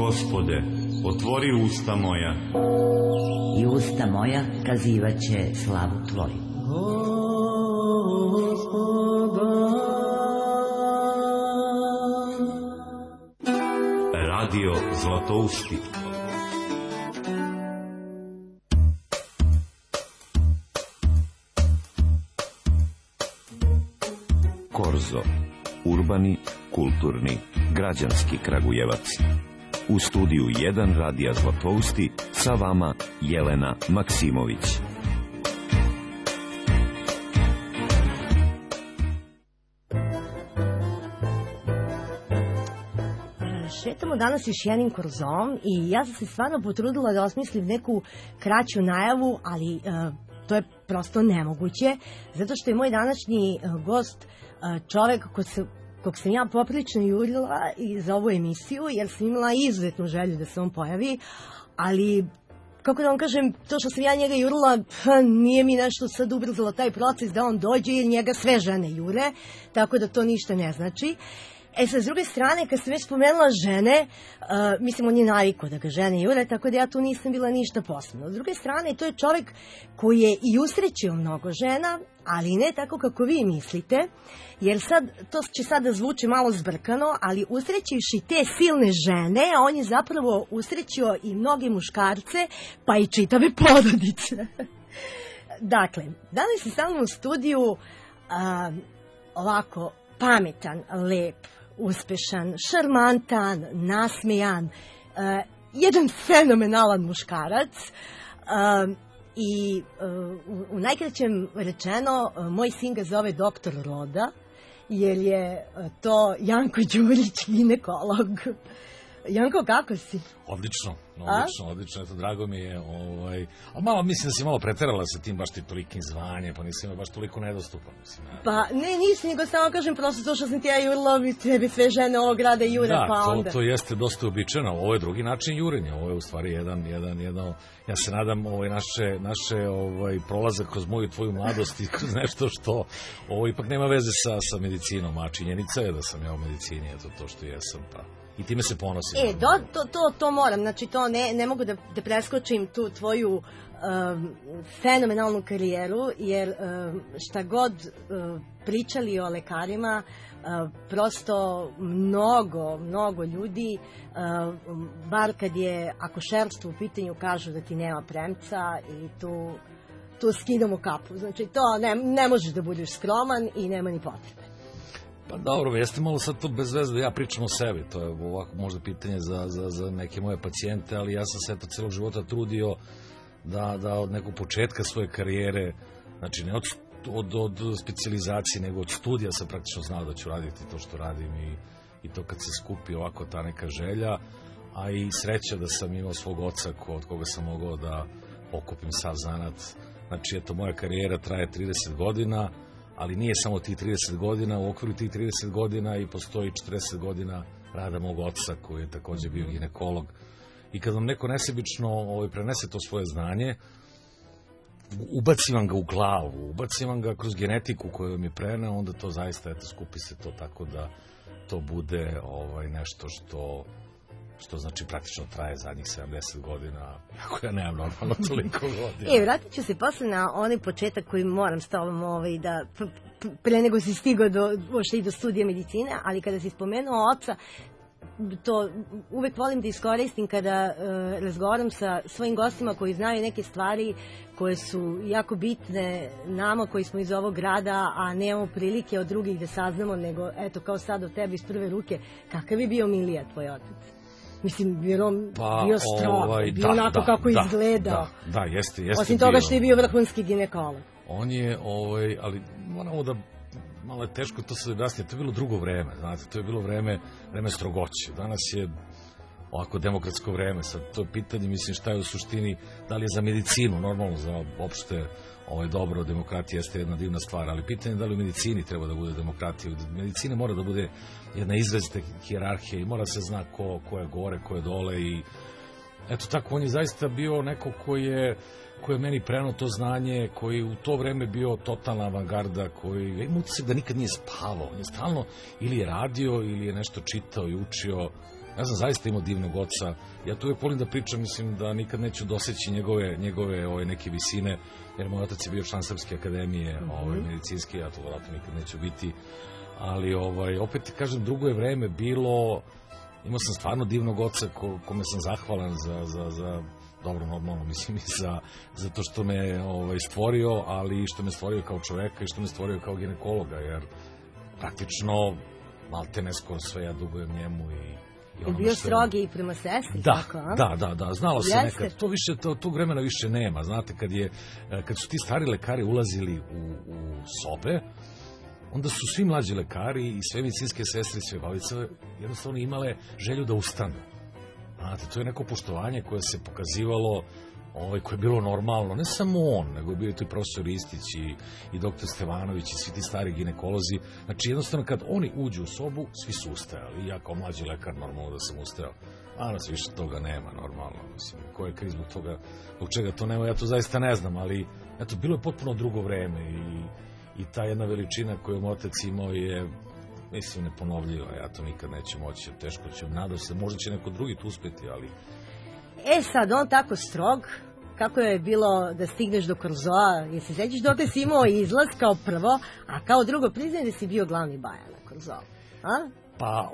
Gospode, otvori usta moja. I usta moja kazivaće slavu Tvoju. Radio Zlatousti. Korzo. Urbani, kulturni, građanski Kragujevac. U studiju 1 Radija Zlatousti sa vama Jelena Maksimović. Šetamo danas još jednim korzom i ja sam se stvarno potrudila da osmislim neku kraću najavu, ali to je prosto nemoguće, zato što je moj današnji gost čovek kog sam ja poprilično jurila i za ovu emisiju, jer sam imala izuzetnu želju da se on pojavi, ali kako da vam kažem, to što sam ja njega jurila, nije mi nešto sad ubrzalo taj proces da on dođe, jer njega sve žene jure, tako da to ništa ne znači. Sad, s druge strane, kad sam već spomenula žene, mislim, on je navikao da ga žene jure, tako da ja tu nisam bila ništa posebno. S druge strane, to je čovjek koji je i usrećio mnogo žena, ali ne tako kako vi mislite, jer sad, to će sad da zvuči malo zbrkano, ali usrećivši te silne žene, on je zapravo usrećio i mnoge muškarce, pa i čitave porodice. Dakle, danas je sa mnom u studiju ovako pametan, lep, uspešan, šarmantan, nasmejan, jedan fenomenalan muškarac i u najkraćem rečeno, moj sin ga zove doktor Roda, jer je to Janko Đurić, ginekolog. Janko, kako si? Odlično. Eto, drago mi je. A malo, mislim da si malo preterala sa tim baš ti tolikim zvanjem, pa nisi ima baš toliko nedostupan. Pa, ne, nisam, nego samo kažem, prosto to što sam ti ja jurila, bi tebi sve žene ovog grada jure, pa onda. Da, to jeste dosta uobičajeno. Ovo je drugi način jurenja. Ovo je u stvari jedan, ja se nadam, naše prolazak kroz moju tvoju mladost i kroz nešto što ovo ipak nema veze sa medicinom, a činjenica je da sam ja u medicini, eto to što jesam, pa. I time se ponosim. To moram, znači to ne mogu da preskočim tu tvoju fenomenalnu karijeru, jer šta god pričali o lekarima, prosto mnogo ljudi, bar kad je akušerstvo u pitanju, kažu da ti nema premca i tu skidamo kapu. Znači to ne možeš da budeš skroman i nema ni potrebe. Pa dobro, jeste malo sad to bez veze da ja pričam o sebi, to je ovako možda pitanje za neke moje pacijente, ali ja sam se eto celog života trudio da od nekog početka svoje karijere, znači ne od specijalizacije, nego od studija sam praktično znao da ću raditi to što radim i to kad se skupi ovako ta neka želja, a i sreća da sam imao svog oca od koga sam mogao da okupim sav zanat. Znači eto, moja karijera traje 30 godina, ali nije samo tih 30 godina, u okviru tih 30 godina i postoji 40 godina rada mog oca koji je također bio ginekolog. I kad vam neko nesebično prenese to svoje znanje, ubacivam ga u glavu, ubacivam ga kroz genetiku koju mi preneo, onda to zaista, eto, skupi se to tako da to bude nešto što znači praktično traje zadnjih 70 godina, ako ja nemam normalno toliko godina. Vratit ću se posle na onaj početak koji moram s tobom da, pre nego si stigao do studija medicine, ali kada si spomenuo oca, to uvek volim da iskoristim kada razgovaram sa svojim gostima koji znaju neke stvari koje su jako bitne nama koji smo iz ovog grada, a nemamo prilike od drugih da saznamo, nego eto kao sad od tebe iz prve ruke, kakav je bio Milija tvoj otac? Mislim, bio strah, bio onako kako izgleda. Da, jeste. Osim toga što je bio vrhunski ginekolog. On je, ali moramo da, malo je teško to se objasniti, to je bilo drugo vreme, znate, to je bilo vreme strogoće. Danas je ovako demokratsko vreme, sad to je pitanje, mislim, šta je u suštini, da li je za medicinu, normalno za opšte dobro, demokratija jeste jedna divna stvar, ali pitanje je da li u medicini treba da bude demokratija. U medicini mora da bude jedna izrazita hijerarhija i mora se zna ko je gore, ko je dole i eto tako, on je zaista bio neko koji je meni prenuo to znanje, koji u to vreme bio totalna avangarda, koji ima utisak da nikad nije spavao, on je stalno ili je radio ili je nešto čitao i učio. Ja sam zaista imao divnog oca. Ja tu uvijek volim da pričam, mislim da nikad neću doseći njegove neke visine, jer moj otac je bio član Srpske akademije medicinske, ja to vjerojatno nikad neću biti. Ali opet ti kažem, drugo je vreme bilo, imao sam stvarno divnog oca kome sam zahvalan za dobro, normalno, mislim i za to što me stvorio, ali i što me stvorio kao čoveka i što me stvorio kao ginekologa, jer praktično maltene skoro sve ja dugujem njemu i je bio strogi i prema sestri? Da, znalo se nekad. Tog vremena više nema. Znate, kad su ti stari lekari ulazili u sobe, onda su svi mlađi lekari i sve medicinske sestre i sve babice jednostavno imale želju da ustanu. Znate, to je neko poštovanje koje se pokazivalo, koje je bilo normalno, ne samo on, nego je bio tu i profesor Ristić i doktor Stevanović i svi ti stari ginekolozi. Znači, jednostavno, kad oni uđu u sobu, svi su ustajali. I ja kao mlađi lekar, normalno da sam ustajao. Danas više toga nema, normalno. Mislim, ko je kriz zbog toga, zbog čega to nema, ja to zaista ne znam, ali eto, bilo je potpuno drugo vreme i ta jedna veličina koju moj otac imao je, mislim, neponovljiva. Ja to nikad neću moći, teško ću, nadam se, možda će neko drugi tu uspeti, ali... Sad, on tako strog, kako je bilo da stigneš do Korzoa, jer se sećaš dok si imao izlaz kao prvo, a kao drugo priznaj da si bio glavni baja na Korzovu, a? Pa,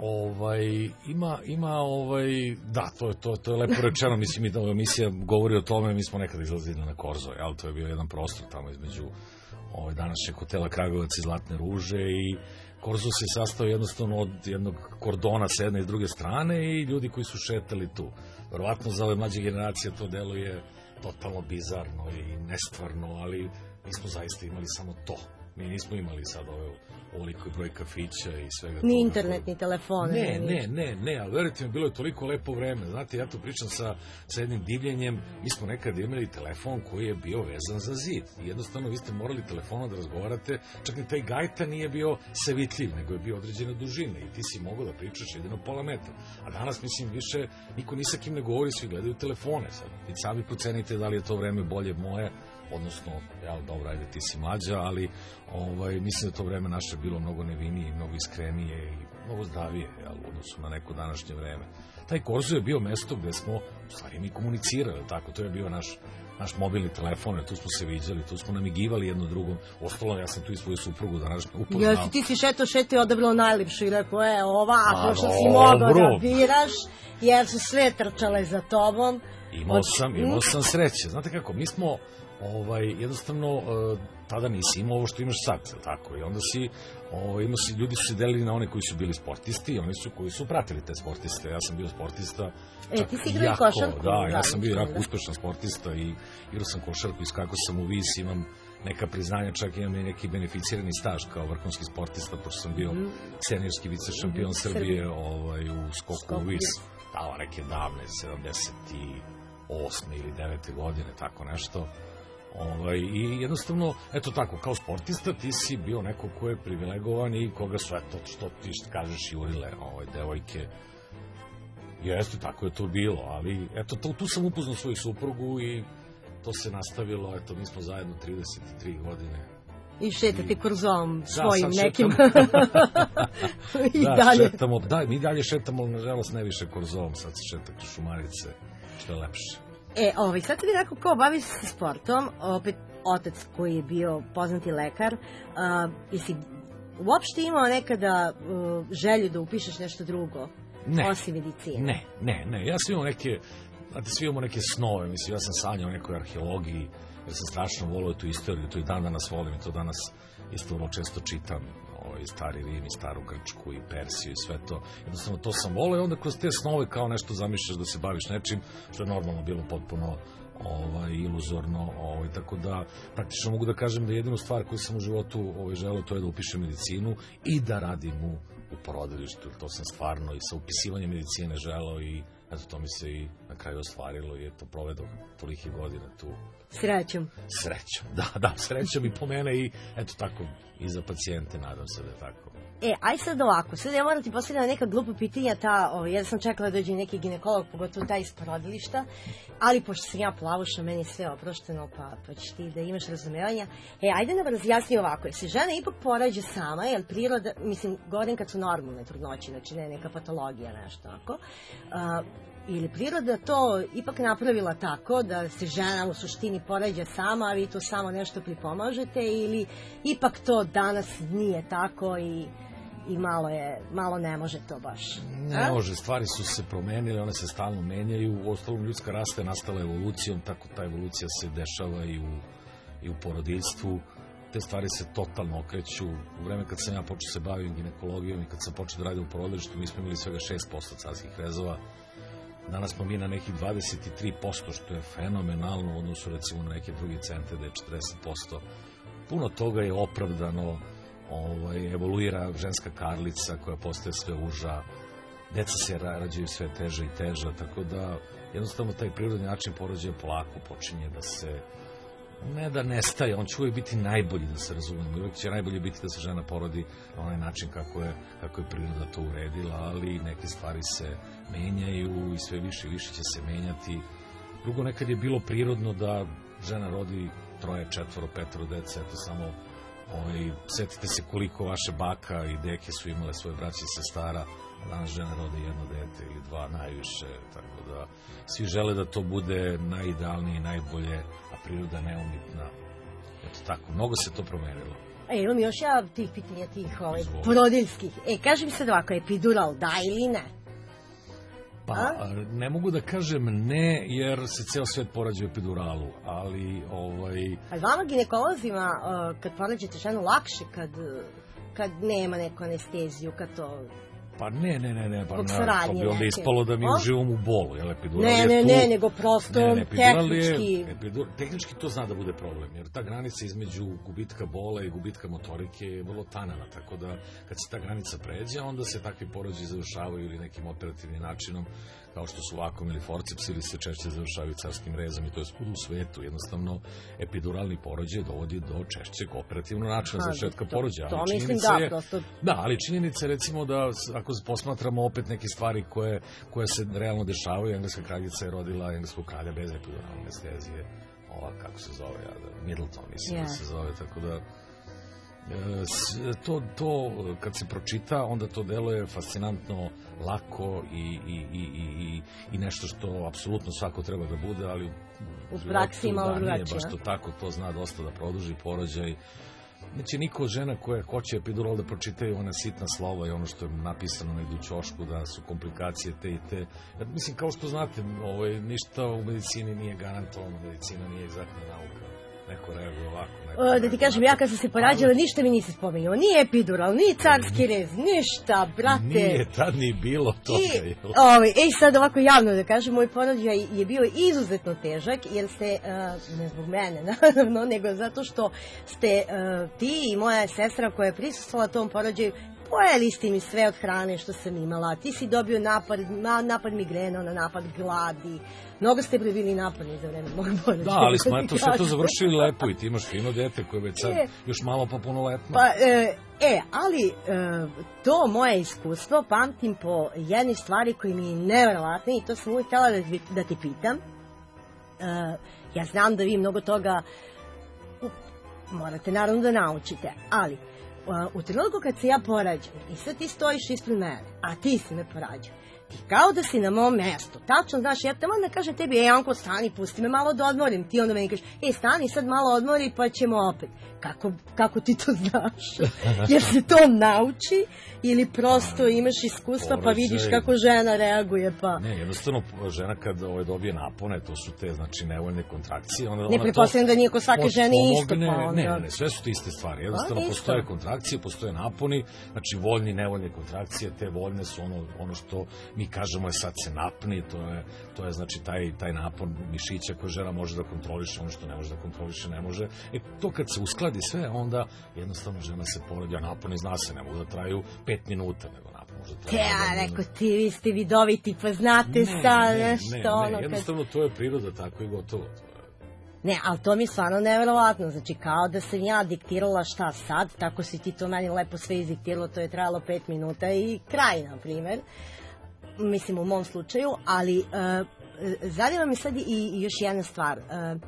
da, to je lepo rečeno, mislim i da ova emisija govori o tome, mi smo nekada izlazili na Korzo, ali to je bio jedan prostor tamo između današnjeg hotela Kragujevac i Zlatne ruže i Korzo se sastao jednostavno od jednog kordona s jedne i s druge strane i ljudi koji su šetali tu. Verovatno za ove mlađe generacije to deluje totalno bizarno i nestvarno, ali mi smo zaista imali samo to. Mi nismo imali sad ovoliko broj kafića i svega toga. Ni internet, ni telefone. Ne, ali verujte mi, bilo je toliko lepo vreme. Znate, ja tu pričam sa jednim divljenjem, mi smo nekad imali telefon koji je bio vezan za zid. I jednostavno vi ste morali telefonom da razgovarate, čak ni taj gajta nije bio sevitljiv, nego je bio određena dužina i ti si mogao da pričaš jedino pola metra. A danas, mislim, više niko ni sa kim ne govori, svi gledaju telefone. Sad, vi sami procenite da li je to vreme bolje moje, odnosno, dobro, ajde, ti si mlađa, ali mislim da to vreme naše bilo mnogo nevinije, mnogo iskrenije i mnogo zdravije, u odnosu na neko današnje vreme. Taj Korzo je bio mesto gde smo, u stvari, mi komunicirali, tako, to je bio naš mobilni telefon, tu smo se viđali, tu smo namigivali jedno drugom, ostalo, ja sam tu i svoju suprugu današnje upoznao. Ja, ti si šeto i odabrao najljepšu i rekao, ova, ako što si mogao da biraš, jer su sve trčale za tobom. Imao sam sreće, znate kako, mi smo jednostavno tada nisi imao ovo što imaš sad, tako, i onda ljudi su se delili na one koji su bili sportisti i oni koji su pratili te sportiste. Ja sam bio sportista. Ti si igrao košarku? Da, ja sam bio jako uspešan sportista i igrao sam košarku, iskakao sam u vis, imam neka priznanja, čak imam i neki beneficirani staž kao vrhunski sportista, pošto sam bio seniorski vice šampion Srbije u skoku u vis. Dava neke davne, 78. ili 9. godine, tako nešto. I jednostavno, eto tako, kao sportista ti si bio neko ko je privilegovan i koga su, eto, što ti kažeš, jurile devojke. Jeste, tako je to bilo, ali eto, tu sam upoznao svoju suprugu i to se nastavilo, eto, mi smo zajedno 33 godine. I šetate Korzoom svojim nekim... Mi dalje šetamo, ali nažalost ne više Korzoom, sad se šeta kroz Šumarice, što je lepše. Sad ti rekao kao baviš se sportom, opet otac koji je bio poznati lekar, jesi uopšte imao nekada želju da upišeš nešto drugo, osim medicine? Ne, ja sam imao svi imamo neke snove, mislim, ja sam sanjao o nekoj arheologiji, jer sam strašno volio tu istoriju, to i dan danas volim i to danas isto vrlo često čitam, i stari Rim, i staru Grčku, i Persiju, i sve to. Jednostavno, to sam volio i onda kroz te snove kao nešto zamišljaš da se baviš nečim, što je normalno bilo potpuno iluzorno, tako da praktično mogu da kažem da jedinu stvar koju sam u životu želeo, to je da upišem medicinu i da radim u porodilištu, to sam stvarno i sa upisivanjem medicine želeo i eto, to mi se i na kraju ostvarilo i eto, provedao tolike godine tu. Srećom, da, srećom i po mene i eto tako i za pacijente, nadam se da je tako. aj sad ovako, sad ja moram ti postavljati neka glupa pitanja, ja sam čekala da dođe neki ginekolog, pogotovo taj iz porodilišta, ali pošto sam ja plavuša, meni je sve oprošteno, pa ćeš ti da imaš razumevanja. Ajde nam razjasni ovako, se žena ipak porađa sama, jer priroda, mislim, govorim kad su normalne trudnoće, znači ne neka patologija, nešto tako, ili priroda to ipak napravila tako da se žena u suštini porađa sama, a vi to samo nešto pripomažete, ili ipak to danas nije tako i malo ne može to baš. Ne može, stvari su se promenile, one se stalno menjaju, u ostalom ljudska rasta je nastala evolucijom, tako ta evolucija se dešava i u porodiljstvu, te stvari se totalno okreću. U vreme kad sam ja počeo se bavim ginekologijom i kad sam počeo da radim u porodilištu, mi smo imali svega 6% carskih rezova. Danas smo mi na nekih 23%, što je fenomenalno u odnosu recimo na neke druge centre da je 40%. Puno toga je opravdano, evoluira ženska karlica koja postaje sve uža, deca se rađaju sve teže i teže, tako da jednostavno taj prirodni način porođaja polako počinje da se, ne da nestaje, on će uvijek biti najbolji, da se razumemo, uvijek će najbolje biti da se žena porodi na onaj način kako je priroda to uredila, ali neke stvari se menjaju i sve više i više će se menjati. Drugo, nekad je bilo prirodno da žena rodi 3, 4, 5 dece, eto samo setite se koliko vaše baka i deke su imale svoje braće i sestara, a danas žena rodi 1 dete ili 2 najviše, tako da svi žele da to bude najidealnije i najbolje, a priroda neumitna. Eto tako, mnogo se to promenilo. Imam još tih pitanja, tih porodiljskih. Kaži mi sad ovako, epidural da ili ne? Pa, ne mogu da kažem ne, jer se ceo svet porađa u epiduralu, ali Ali vama ginekolozima, kad porađate ženu, lakše kad nema neku anesteziju, kad to... Pa ne, pa bi onda ispalo da mi uživamo u bolu, jer epidural je tu... Ne, nego prosto tehnički... Tehnički to zna da bude problem, jer ta granica između gubitka bola i gubitka motorike je vrlo tanana, tako da kad se ta granica pređe, onda se takvi porođaji završavaju ili nekim operativnim načinom, kao što su vakuum ili forceps, ili se češće završavaju carskim rezom, i to je u svetu. Jednostavno, epiduralni porođaj dovodi do češćeg operativnog načina završetka porođaja. To mislim prosto... Da, ali činjenica je recimo da ako posmatramo opet neke stvari koje se realno dešavaju, engleska kraljica je rodila engleskog kralja bez epiduralne anestezije, kako se zove, Middleton, mislim da se zove, tako da to kad se pročita, onda to deluje fascinantno, lako i nešto što apsolutno svako treba da bude, ali u praksi malo drugačije. Nije baš to tako, to zna dosta da produži porođaj. Neće niko od žena koja hoće epidural da pročitaju ona sitna slova i ono što je napisano negdje u ćošku, da su komplikacije te i te. Mislim, kao što znate, ništa u medicini nije garantovano, medicina nije egzaktna nauka. Neko reaguje ovako. Da ti kažem, ja kad sam se porađala, ništa mi nisi spomenuo. Ni epidural, ni carski rez, ništa, brate. Nije tad ni bilo toga. Sad ovako javno da kažem, moj porođaj je bio izuzetno težak, jer ste, ne zbog mene naravno, nego zato što ste ti i moja sestra koja je prisustvala tom porođaju, pojeli ste mi sve od hrane što sam imala. Ti si dobio napad migrena, napad gladi. Mnogo ste bili napadni za vreme mog porođaja. Da, ali smo eto sve to završili lepo i ti imaš fino dete koje već sad još malo pa punoletno. Ali to moje iskustvo pamtim po jednoj stvari koji mi je nevjerovatna i to sam uvijek htjela da ti pitam. Ja znam da vi mnogo toga morate naravno da naučite, ali u trenutku kad se ja porađam i sad ti stojiš ispred mene, a ti si me porađao, ti kao da si na mom mestu, tačno znaš, ja tamo da kažem tebi, Janko, stani, pusti me malo da odmorim, ti onda meni kažeš, stani sad malo odmori pa ćemo opet. Kako ti to znaš? Jer se to nauči ili prosto imaš iskustva pa vidiš kako žena reaguje pa... Ne, jednostavno žena kad dobije napone, to su te, znači, nevoljne kontrakcije. Ne pretpostavljam da nije kod svake žene isto pa onda... Ne, sve su to iste stvari. Jednostavno postoje kontrakcije, postoje naponi, znači voljni i nevoljne kontrakcije, te voljne su ono što mi kažemo je sad se napni, to je znači taj napon mišića koje žena može da kontroliše, ono što ne može da kontroliše ne može. To kad se uskladi sve, onda jednostavno žena se porađa, naponi zna se, ne mogu da traju 5 minuta, nego napon može da traju... rekao ti, vi ste vidoviti, pa znate sad nešto... Ne, jednostavno to je priroda, tako i gotovo. Ne, ali to mi je stvarno neverovatno, znači kao da sam ja diktirala šta sad, tako si ti to meni lepo sve izdiktiralo, to je trajalo 5 minuta i kraj, na primer, mislim u mom slučaju, ali zanima mi sad i još jedna stvar,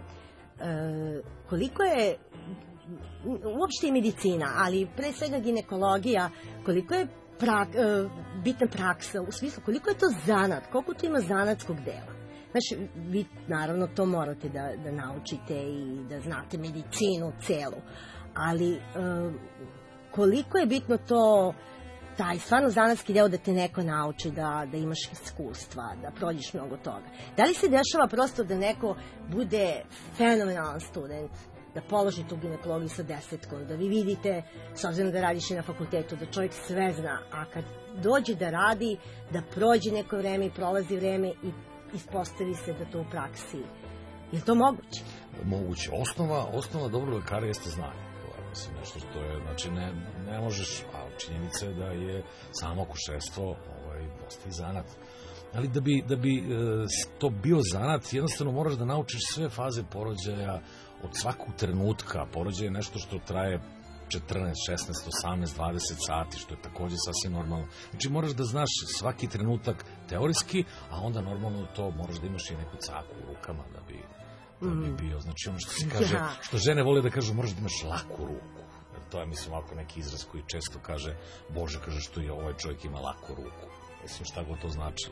koliko je uopšte i medicina, ali pre svega ginekologija, koliko je bitna praksa, u smislu koliko je to zanat, koliko to ima zanatskog dela. Znači, vi naravno to morate da naučite i da znate medicinu celu, ali koliko je bitno to, taj stvarno zanatski deo da te neko nauči, da imaš iskustva, da prođeš mnogo toga. Da li se dešava prosto da neko bude fenomenalan student, da položi tu ginekologiju sa 10, da vi vidite, s obzirom da radiš i na fakultetu, da čovjek sve zna, a kad dođe da radi, da prođe neko vreme i prolazi vreme i ispostavi se da to u praksi. Je li to moguće? Moguće. Osnova dobrog lekara jeste znanje. To je, mislim, nešto što je, znači, ne možeš, a činjenica je da je samo akušerstvo dosta i zanat. Ali da bi to bio zanat, jednostavno moraš da naučiš sve faze porođaja od svakog trenutka. Porođaj je nešto što traje 14, 16, 18, 20 sati, što je takođe sasvim normalno. Znači, moraš da znaš svaki trenutak teorijski, a onda normalno to moraš da imaš i neku caku u rukama da bi bio. Znači, ono što se kaže, što žene vole da kažu, moraš da imaš laku ruku. To je, mislim, ovako neki izraz koji često kaže, Bože, kaže što je ovaj čovjek ima laku ruku. Mislim, šta god to značilo.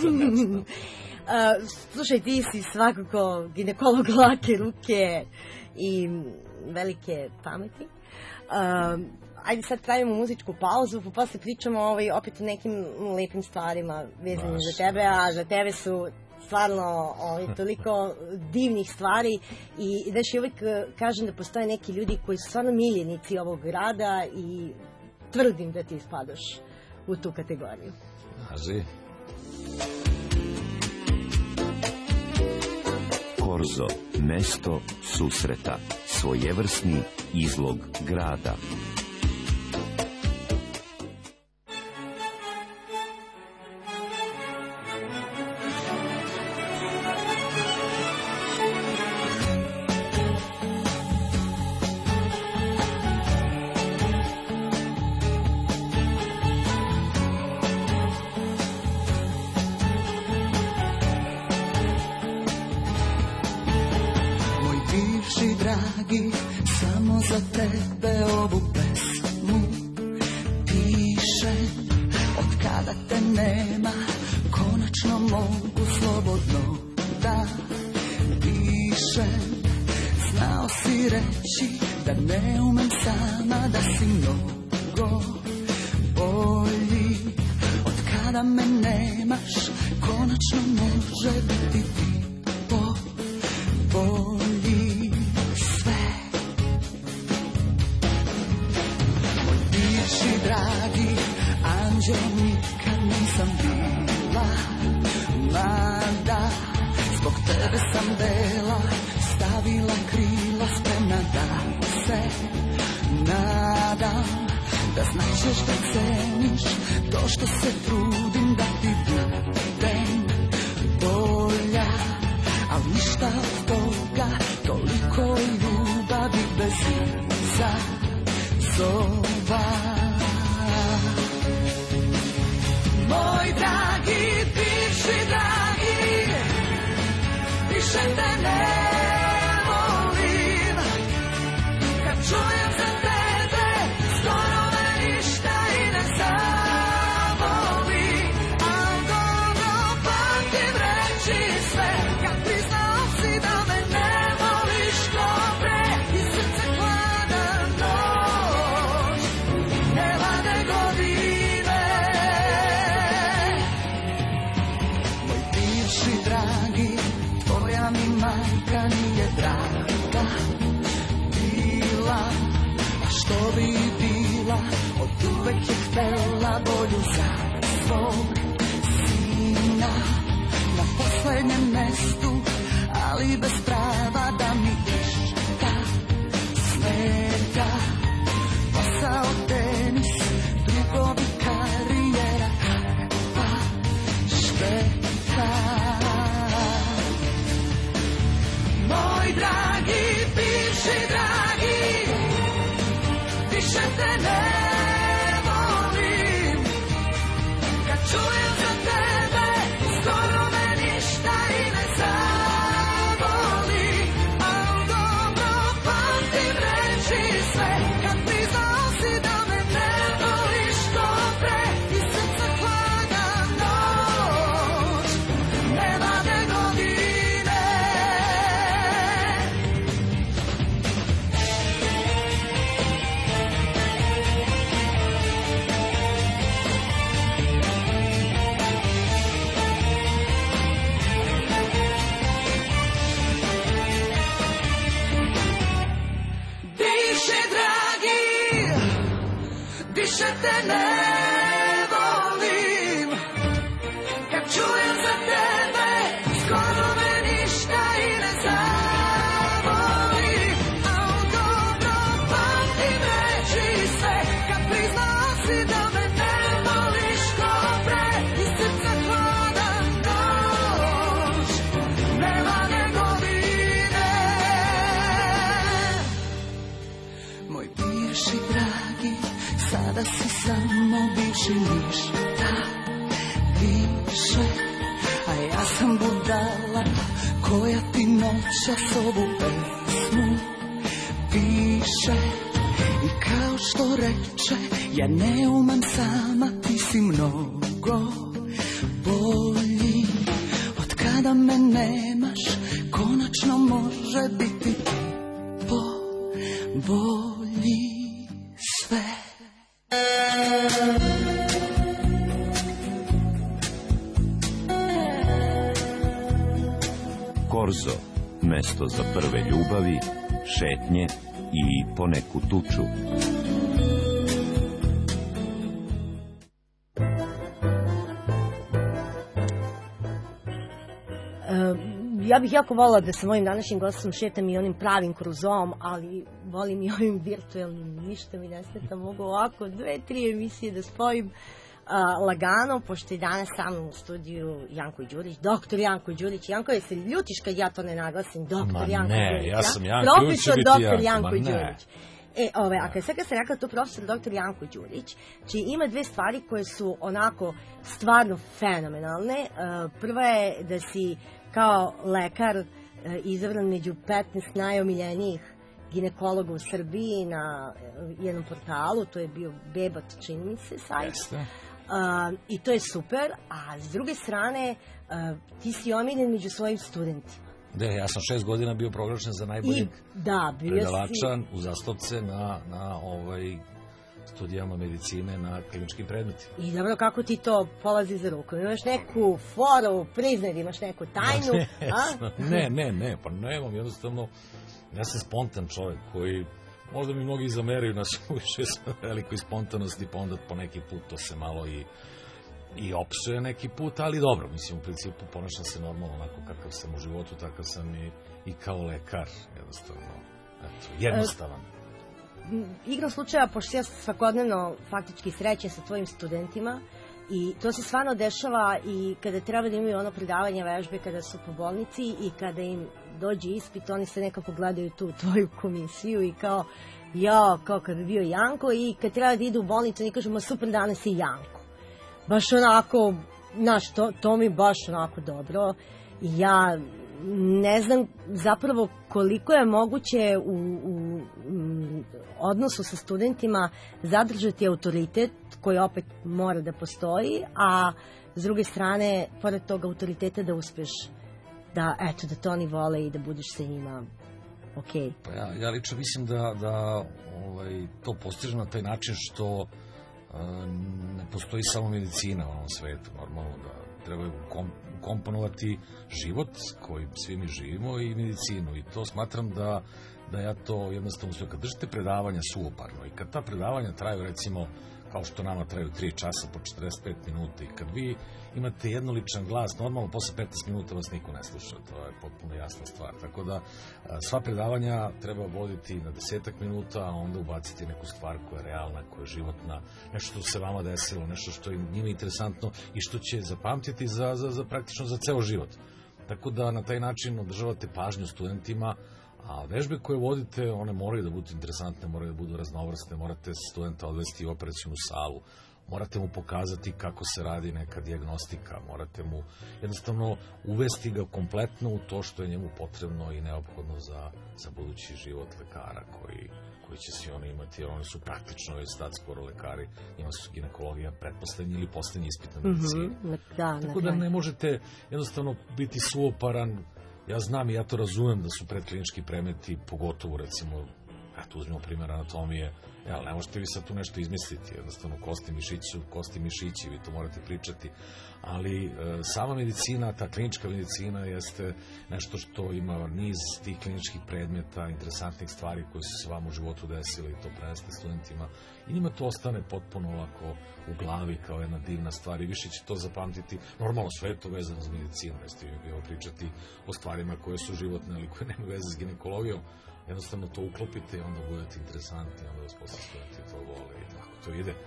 Slušaj, ti si svakako ginekolog lake ruke i velike pameti. Ajde sad pravimo muzičku pauzu, pa posle pričamo opet o nekim lepim stvarima vezanim za tebe, a za tebe su stvarno toliko divnih stvari i znaš, uvijek kažem da postoje neki ljudi koji su stvarno miljenici ovog grada i tvrdim da ti spadaš u tu kategoriju. Kaži. Korzo, mesto susreta, svojevrsni izlog grada. Samo za tebe ovu pesmu pišem. Od kada te nema, konačno mogu slobodno da dišem. Znao si reći da ne umem sama, da si mnogo bolji. Od kada me nemaš, konačno može biti ti bolji. Dragi anđel, nikad nisam bila mlada. Zbog tebe sam bela, stavila krila, spremna da se nadam. Da znaćeš da ceniš to što se trudim da ti budem bolja. Al ništa od toga, toliko ljubavi bez izazova. Moj dragi, bivši dragi, više te ne volim. Kad čujem za tebe, skoro me ništa i ne zavoli. Al dobro pamtim reći sve, kad priznao si da me ne voliš ko pre. I srce hlada noć, ne vade godine. Dragi, tvoja mi majka nije draga bila, a što bi bila, od uvek je htela bolju za svog sina. Na poslednjem mestu, ali bez prava da mi išta smeta. Posao, tenis, drugovi, karijera, kakva šteta. Moj dragi, ja sam budala koja ti noćas ovu pesmu piše. I kao što reče, ja ne umem sama, ti si mnogo bolji. Od kada me nemaš, konačno može biti bolji sve. Korzo, mesto za prve ljubavi, šetnje i poneku tuču. Ja bih jako volila da sa mojim današnjim gostom šetam i onim pravim kruzom, ali volim i ovim virtualnim, ništa mi ne smeta, mogu ovako 2-3 emisije da spojim lagano, pošto je danas sa mnom u studiju Janko Đurić, doktor Janko Đurić. Janko, je se ljutiš kad ja to ne naglasim, doktor Janko Đurić? Ja sam Janko, profesor doktor Janko Đurić. A kad sam rekla to profesor doktor Janko Đurić, či ima dve stvari koje su onako stvarno fenomenalne. Prva je da si kao lekar izabran među 15 najomiljenijih ginekologa u Srbiji na jednom portalu, to je bio Bebat, čini mi se, sajt. I to je super, a s druge strane ti si omiljen među svojim studentima. Da, ja sam 6 godina bio proglašen za najboljeg predavača uzastopce na studijama medicine na kliničkim predmetima. I dobro, kako ti to polazi za rukom? Imaš neku foru, priznaj, imaš neku tajnu? Ne, pa nemam, jednostavno, ja sam spontan čovjek koji, možda mi mnogi zameraju na suviše velikoj spontanosti, pa onda po neki put to se malo i opsuje neki put, ali dobro, mislim, u principu ponašam se normalno onako kakav sam u životu, takav sam i kao lekar, jednostavno, jednostavan. Igram slučaja, pošto ja svakodnevno faktički srećem sa tvojim studentima i to se stvarno dešava i kada treba da imaju ono predavanje vežbe, kada su po bolnici i kada im dođe ispit, oni se nekako gledaju tu tvoju komisiju i kao kad bi bio Janko, i kad treba da idu u bolnicu oni kažemo super, danas je Janko. Baš onako, znaš, to mi baš onako dobro. Ja ne znam zapravo koliko je moguće u odnosu sa studentima zadržati autoritet koji opet mora da postoji, a s druge strane, pored tog autoriteta da uspeš da to oni vole i da budeš sa njima okej. Pa ja lično mislim da to postiže na taj način što ne postoji samo medicina u ovom svetu, normalno da treba komponovati život koji svi mi živimo i medicinu, i to smatram da ja to jednostavno sve, kad držite predavanja suoparno i kad ta predavanja traju recimo kao što nama traju 3 časa po 45 minuta i kad vi imate jednoličan glas, normalno posle 15 minuta vas niko ne sluša, to je potpuno jasna stvar, tako da sva predavanja treba voditi na 10 minuta, a onda ubaciti neku stvar koja je realna, koja je životna, nešto što se vama desilo, nešto što je njima interesantno i što će zapamtiti za praktično za ceo život. Tako da na taj način održavate pažnju studentima, a vežbe koje vodite, one moraju da budu interesantne, moraju da budu raznovrsne, morate studenta odvesti u operacionu salu, morate mu pokazati kako se radi neka dijagnostika, morate mu jednostavno uvesti ga kompletno u to što je njemu potrebno i neophodno za budući život lekara koji će svi oni imati, jer oni su praktično već sad skoro lekari, njima su ginekologija pretposlednji ili poslednji ispit na medicini. Tako da ne možete jednostavno biti suoparan. Ja znam i ja to razumem da su predklinički predmeti, pogotovo recimo, uzmimo primjer anatomije, ne možete vi sad tu nešto izmisliti, jednostavno kosti mišići, vi to morate pričati, ali sama medicina, ta klinička medicina jeste nešto što ima niz tih kliničkih predmeta, interesantnih stvari koje su se vam u životu desile i to preneste studentima i njima to ostane potpuno ovako u glavi kao jedna divna stvar i više će to zapamtiti. Normalno sve je to vezano s medicinom, jeste vi bilo pričati o stvarima koje su životne, ali koje nema veze s ginekologijom. Jednostavno to uklopite i onda budete interesantni, onda vas posle studenti to vole i tako to ide.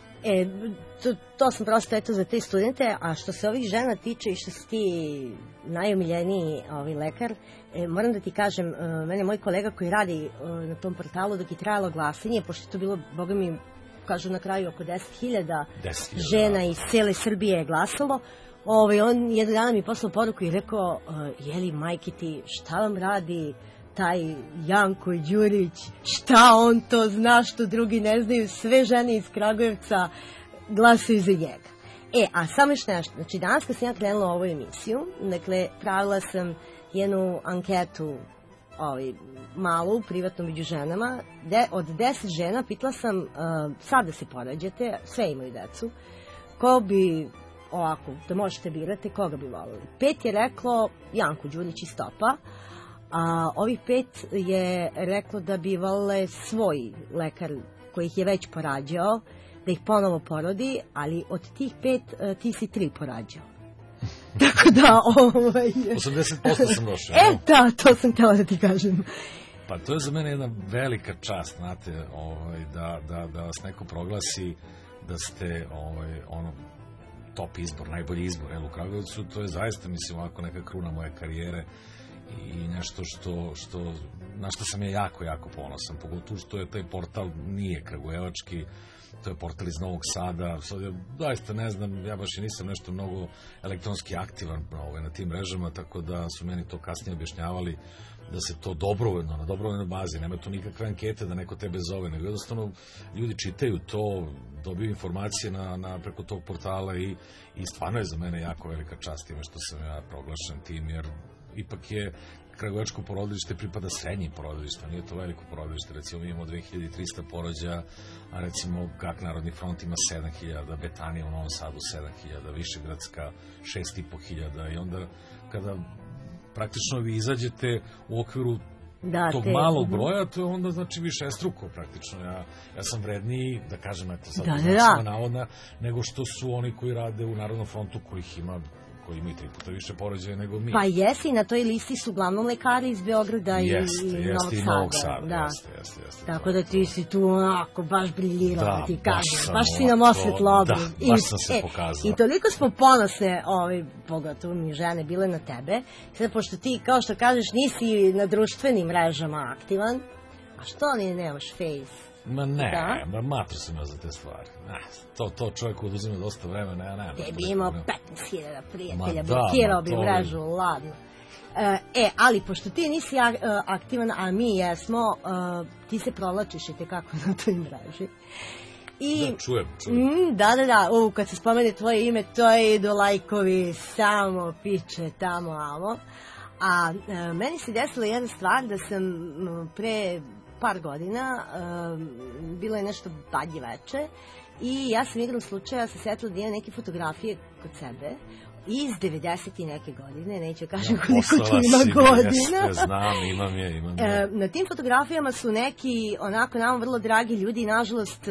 To sam prosto za te studente, a što se ovih žena tiče i što si ti najomiljeniji lekar, moram da ti kažem, mene moj kolega koji radi na tom portalu dok je trajalo glasanje, pošto je to bilo, boga mi, kažu na kraju oko 10.000 žena iz cele Srbije je glasalo, On jedan dana mi poslao poruku i rekao, jeli majke ti, šta vam radi taj Janko Đurić, šta on to zna što drugi ne znaju, sve žene iz Kragujevca glasuju za njega. A samo još nešto, znači danas kad sam ja krenula ovu emisiju, dakle, pravila sam jednu anketu malu, privatno među ženama, od 10 žena pitala sam, sad da se porađate, sve imaju decu, ko bi, ovako, da možete birati, koga bi volili. 5 je reklo Janko Đurić iz Topa, a ovih 5 je reklo da bi volile svoj lekar koji ih je već porađao, da ih ponovo porodi, ali od tih 5 ti si 3 porađao. Tako da, 80% sam došao. Da, to sam htjela da ti kažem. Pa to je za mene jedna velika čast, znate, da vas neko proglasi da ste top izbor, najbolji izbor u Kragujevcu. To je zaista, mislim, ovako neka kruna moje karijere i nešto na što sam ja jako, jako ponosan. Pogotovo što je taj portal nije kragujevački, to je portal iz Novog Sada. Sad ja zaista ne znam, ja baš i nisam nešto mnogo elektronski aktivan na tim mrežama, tako da su meni to kasnije objašnjavali da se to dobrovoljno, na dobrovoljnoj bazi, nema tu nikakve ankete da neko tebe zove, nego jednostavno ljudi čitaju to, dobiju informacije preko tog portala i stvarno je za mene jako velika čast time što sam ja proglašen tim, jer ipak je kragujevačko porodilište pripada srednjim porodilištima, nije to veliko porodilište, recimo mi imamo 2300 porođaja, a recimo GAK Narodni front ima 7000, Betanija u Novom Sadu 7000, Višegradska 6500 i onda kada praktično vi izađete u okviru tog malog broja, to je onda znači višestruko praktično. Ja sam vredniji, da kažem, eto sad navodna, nego što su oni koji rade u Narodnom frontu, kojih ima koji imaju 3 puta više porođaja nego mi. Pa jesi, na toj listi su uglavnom lekari iz Beograda i Novog Sada. Jeste. Tako da ti si tu onako baš briljirao, da ti kažem. Baš si nam osvetlo obraz. Da, baš sam se pokazao. I toliko smo ponosne, pogotovo mi žene, bile na tebe. Sada, pošto ti, kao što kažeš, nisi na društvenim mrežama aktivan, a što nemaš face? Ma ne, matro sam ja za te stvari. To čovjek oduzima dosta vremena, ja nemam. Tebi imao 15.000 prijatelja, blokirao bi mrežu, ladno. Ali pošto ti nisi aktivan, a mi jesmo, ti se provlačiš i tekako na toj mreži. Da, čujem. Da. Kad se spomene tvoje ime, to idu lajkovi, samo piče, tamo, amo. A meni se desila jedna stvar da sam pre par godina, bilo je nešto badnje veče i ja sam igrom slučaja se setila da imam neke fotografije kod sebe iz 90. i neke godine, neću kažem koliko tu ima godina. Znam, imam je. Na tim fotografijama su neki onako nam vrlo dragi ljudi, nažalost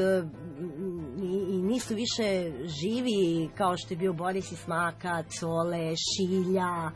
i nisu više živi kao što je bio Boris Ismaka, Cole, Šilja,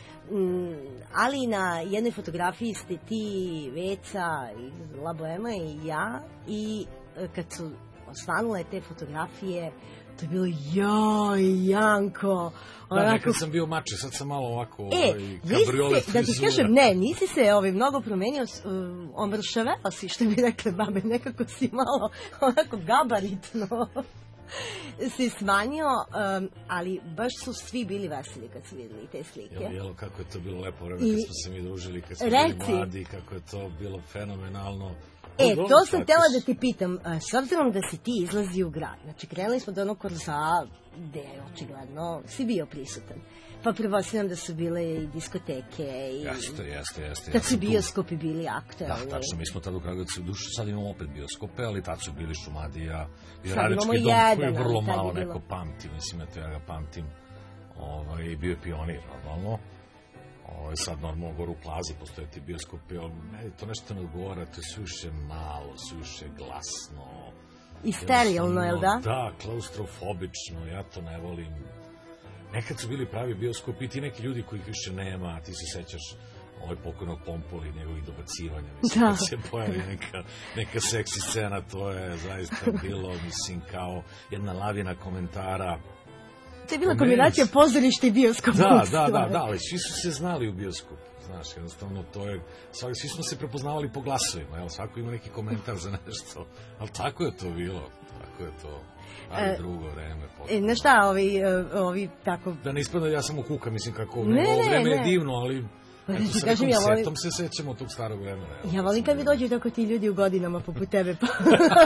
ali na jednoj fotografiji ste ti, Veca, Laboema i ja, i kad su osvanule te fotografije, to je bilo joj, Janko. Da, nekad sam bio mače, sad sam malo ovako kabriolet frizura. Da ti kažem, nisi se mnogo promenio, omršaveo si, što bi rekle babe, nekako si malo onako gabaritno si smanjio, ali baš su svi bili veseli kad su vidjeli te slike. Jelo, kako je to bilo lepo vreme kad smo se mi družili, kad smo bili mladi, kako je to bilo fenomenalno. To sam htjela da ti pitam, s obzirom da si ti izlazi u grad, znači krenuli smo do onog Korza, gde je očigledno si bio prisutan, pa pretpostavljam da su bile i diskoteke i... Jeste. Kad su bioskopi bili aktualni. Da, tačno, mi smo tada u Kragujevcu dušu, sad imamo opet bioskope, ali tad su bili Šumadija i sad Radnički dom, koji je vrlo malo neko pamti, mislim, ja ga pamtim, bio je Pionir, normalno. Sad normalno gore u Plazi postoje ti bioskopi, ali meni to nešto ne odgovara, to je suviše malo, suviše glasno. I sterilno, jel da? Da, klaustrofobično, ja to ne volim. Nekad su bili pravi bioskopi i ti neki ljudi kojih više nema, ti se sećaš pokojnog Pompoli, njegovih dobacivanja, mislim, da se pojavi neka seksi scena, to je zaista bilo, mislim, kao jedna lavina komentara. To je bila kombinacija pozorišta i bioskopa. Da, ali svi su se znali u bioskopu, znaš, jednostavno to je, svi smo se prepoznavali po glasovima, svako ima neki komentar za nešto, ali tako je to bilo, tako je to. Ali drugo vreme. Znaš šta, ovi tako... Da ne ispada ja samo kuka, mislim kako ovo Ne, vreme ne. je divno, ali... Eto, sa Kažem, nekom ja volim- setom se sećamo tog starog vremena. Ja volim kad mi dođu tako ti ljudi u godinama poput tebe, pa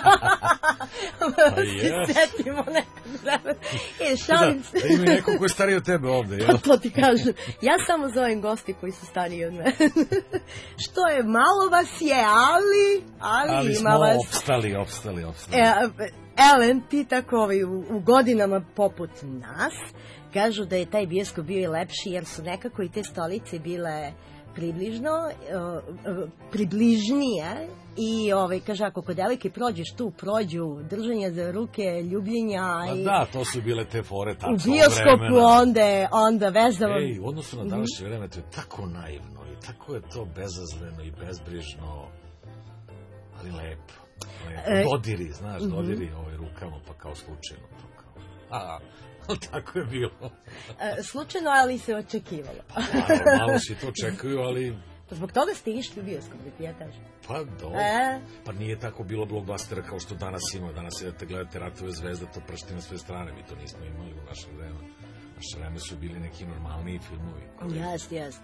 Pa se jest. setimo nekog vremena. Šalim se. Da ima i neko ko je stariji od tebe ovde, jel? Pa to ti kažem. Ja samo zovem gosti koji su stariji od mene. Što je, malo vas je, ali Ali ima smo vas. opstali. Ellen, ti tako u godinama poput nas, kažu da je taj bioskop bio i lepši, jer su nekako i te stolice bile približnije i kaže, ako kod devojke prođeš tu, prođu držanja za ruke, ljubljenja Pa i da, to su bile te fore tačno u bioskopu onda vezano. Ej, u odnosu na današnje vreme, to je tako naivno i tako je to bezazleno i bezbrižno, ali lepo. Dodiri, znaš, dodiri rukama, pa kao slučajno to kao... tako je bilo. Slučajno, ali se očekivalo. Malo si to očekuju, ali... Zbog toga ste išli u bioskop, da ti ja kažem. Pa dobro, pa nije tako bilo blockbustera kao što danas ima. Danas idete gledate Ratove zvezda, to pršti na sve strane, mi to nismo imali u naše vreme. Naše vreme su bili neki normalniji filmovi. Jeste.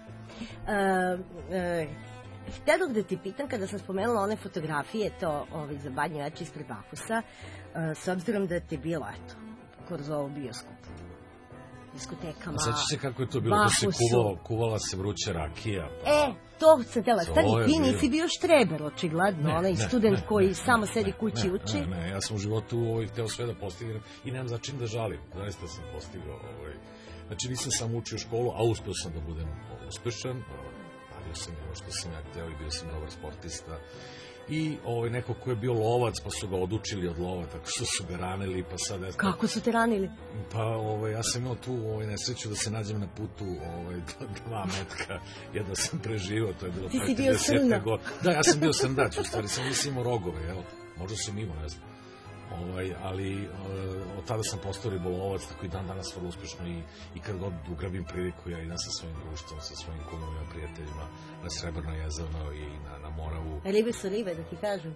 Htjedoh da ti pitam, kada sam spomenula one fotografije, to za Badnje veče ispred Bahusa, s obzirom da ti je bilo, eto, kroz ovo bioskopu, diskotekama, Sećaš se kako je to bilo, da se kuvala se vruća rakija. To sam tela, stani, To je ti bilo. nisi bio štreber, očigledno, onaj student koji samo sedi kući i uči. Ne, ja sam u životu hteo sve da postignem i nemam za čim da žalim, zaista sam postigao. Znači nisam samo učio školu, a uspeo sam da budem uspešan, radio sam ono što sam ja hteo i bio sam dobar sportista. I neko ko je bio lovac, pa su ga odučili od lova, tako što su ga ranili, pa sad... Kako su te ranili? Pa ja sam imao tu nesreću da se nađem na putu 2 metka, jedno sam preživao, to je bilo Ti si bio srna. Da, ja sam bio srndać, u stvari sam nisam imao rogove, jel? Možda sam imao, ne znam. Ali od tada sam postao ribolovac, tako i dan danas vrlo uspešno i kad god ugrabim priliku, ja idem sa svojim društvom, sa svojim kumovima, prijateljima na Srebrno jezero i na Moravu. Ribe su ribe, da ti kažem.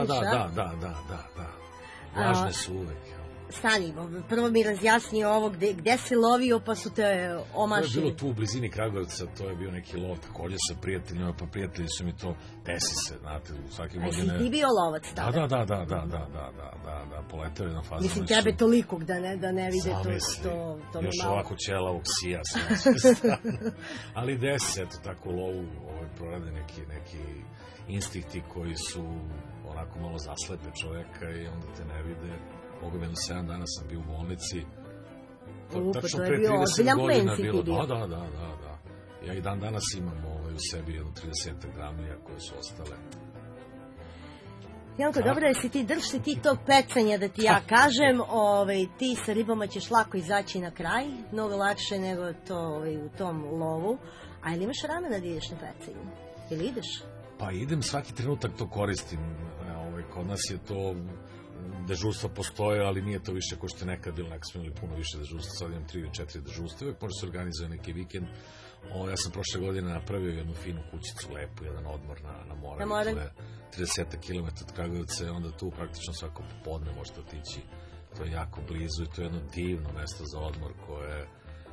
Da. Važne su uvek. Stani, prvo mi razjasni ovo, gde se lovio, pa su te omašili. To je bilo tu u blizini Kragujevca, to je bio neki lov takođe sa prijateljima, pa prijatelji su mi to, desi se, znate, u svake godine... A si ti bio lovac tada? Da, poletao je na fazonu. Mislim, tebe tolikog da ne vide to mi još malo. ovako ćelavog sija ali desi se, eto, tako u lovu prorade neki instinkti koji su onako malo zaslepe čoveka i onda te ne vide. Bogoveno 7 dana sam bio u bolnici. To je bio ozbiljan plen si ti bio. Da. Ja i dan danas imam u sebi jedno 30 gramlija koje su ostale. Janko, dobro je si drži se ti tog pecanja, da ti ja kažem, ti sa ribama ćeš lako izaći na kraj, mnogo lakše nego to u tom lovu. A ili imaš vremena da ideš na pecanje? Ili ideš? Pa idem, svaki trenutak to koristim. Kod nas je to... dežurstva postoje, ali nije to više ko što je nekad bilo, nekad smo imali puno više dežurstva, sad imam 3 ili 4 dežurstva, uvek može se organizuje neki vikend. Ja sam prošle godine napravio jednu finu kućicu, lepu, jedan odmor na Moravi, to je 30 km od Kragujevca, onda tu praktično svako popodne možete otići, to je jako blizu i to je jedno divno mesto za odmor koje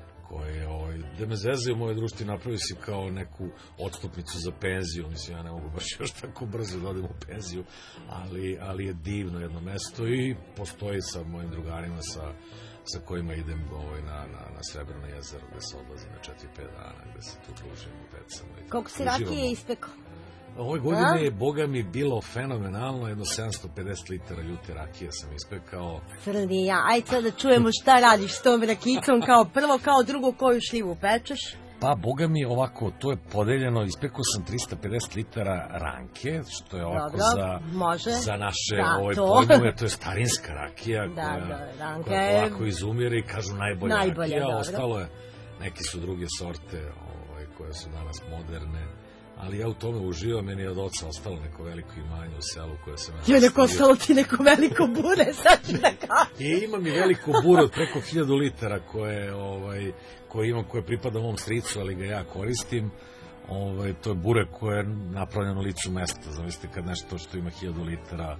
da me zezaju moje društvo, napravio si kao neku odstupnicu za penziju, mislim, ja ne mogu baš još tako brzo da odem u penziju, ali je divno jedno mesto i postoji sa mojim drugarima sa kojima idem na Srebrno jezero, gde se odlazi na 4-5 dana, gde se tu družimo, pecamo. Koliko si rakije ispekao? Ove godine je, boga mi, bilo fenomenalno, jedno 750 litara ljute rakije sam ispekao. Crni ja, ajde sad da čujemo šta radiš s tom rakicom, kao prvo, kao drugo, koju šljivu pečeš? Pa, boga mi, ovako, to je podeljeno, ispekao sam 350 litara ranke, što je ovako za naše pojmove, to je starinska rakija, koja ovako izumire i kažu najbolja rakija, ostalo je, neki su druge sorte koje su danas moderne. Ali ja u tome uživam, meni je od oca ostalo neko veliko imanje u selu koje sam... Je neko ostalo ti neko veliko bure, sad ću da kažem. Imam i veliko bure od preko 1000 litara koje imam, koje pripada mom stricu, ali ga ja koristim. To je bure koje je napravljeno licu mesta. Zamislite kad nešto što ima 1000 litara,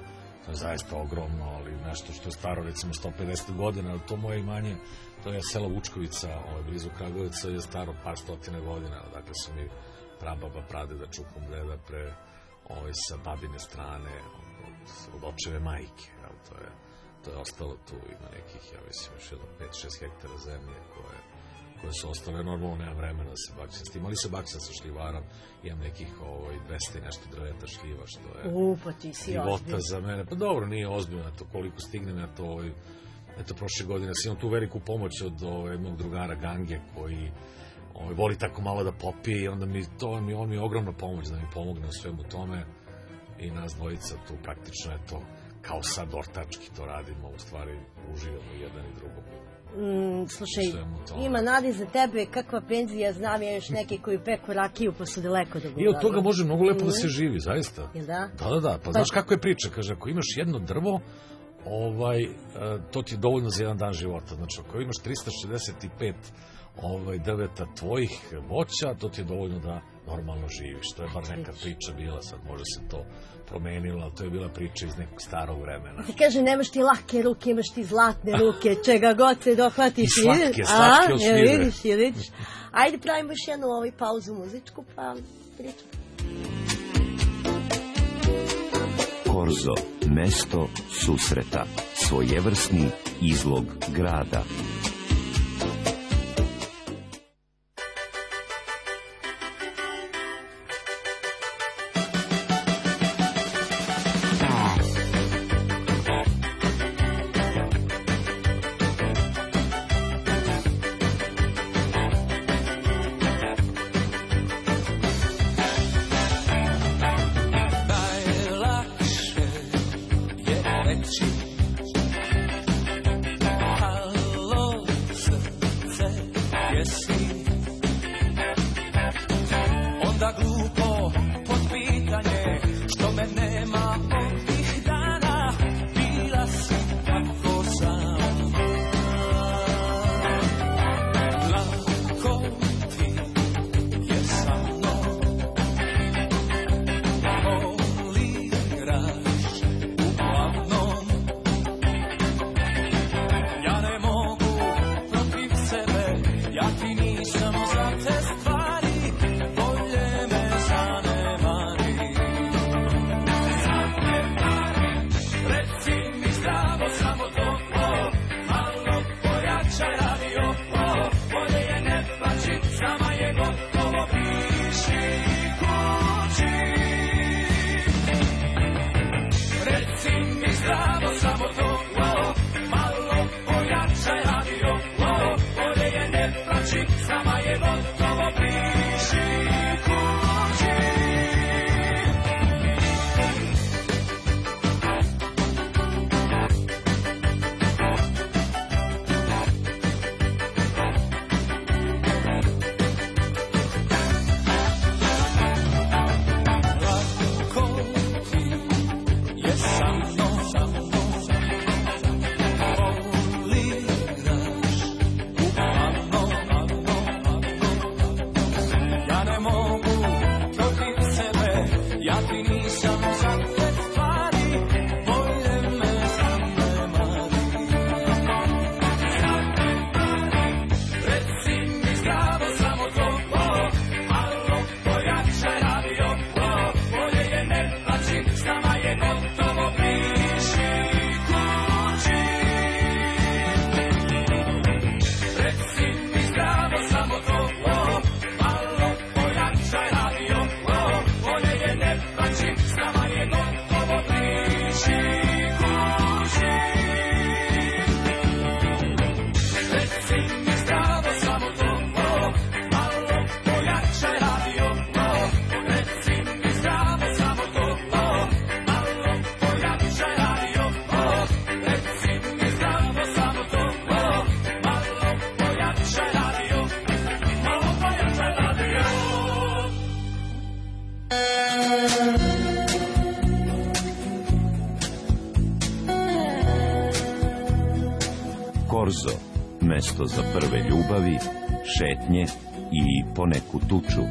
To je zaista ogromno, ali nešto što je staro recimo 150 godina, ali to moje imanje, to je selo Vučkovica, blizu Kragujevca, je staro par stotina godina, dakle su mi prababa, pradeda, čukom deda pre sa babine strane, od očeve majke, to je ostalo tu, ima nekih, ja mislim, još jedno 5-6 hektara zemlje koje su ostale, normalno nema vremena da se bakćam s tim, ali se bakćam sa šljivarom, imam nekih 200 i nešto drveta šljiva, što je pa ti si života za mene. Pa dobro, nije ozbiljno to, koliko stignem ja to, eto, prošle godine sam imam tu veliku pomoć od jednog drugara Gange, koji voli tako malo da popije i onda on mi je ogromna pomoć da mi pomogne u svemu tome i nas dvojica tu praktično je to kao sad ortački to radimo, u stvari uživamo jedan i drugom. Slušaj, ima nade za tebe, kakva penzija, znam ja još neke koji peku rakiju pa su daleko da budu. I od toga može mnogo lepo da se živi, zaista. Jel da? Da, pa znaš kako je priča, kaže, ako imaš jedno drvo, to ti je dovoljno za jedan dan života, znači ako imaš 365 drveta tvojih voća, to ti je dovoljno da normalno živiš. To je bar neka priča bila, sad može se to promenilo, ali to je bila priča iz nekog starog vremena. Ti kaže, nemaš ti lake ruke, imaš ti zlatne ruke, čega god se dohvatiš. I slatke od šljive. Vidiš. Ajde, pravimo još jednu pauzu muzičku, pa pričamo. Korzo, mesto susreta, svojevrsni izlog grada. Korzo, mesto za prve ljubavi, šetnje i poneku tuču.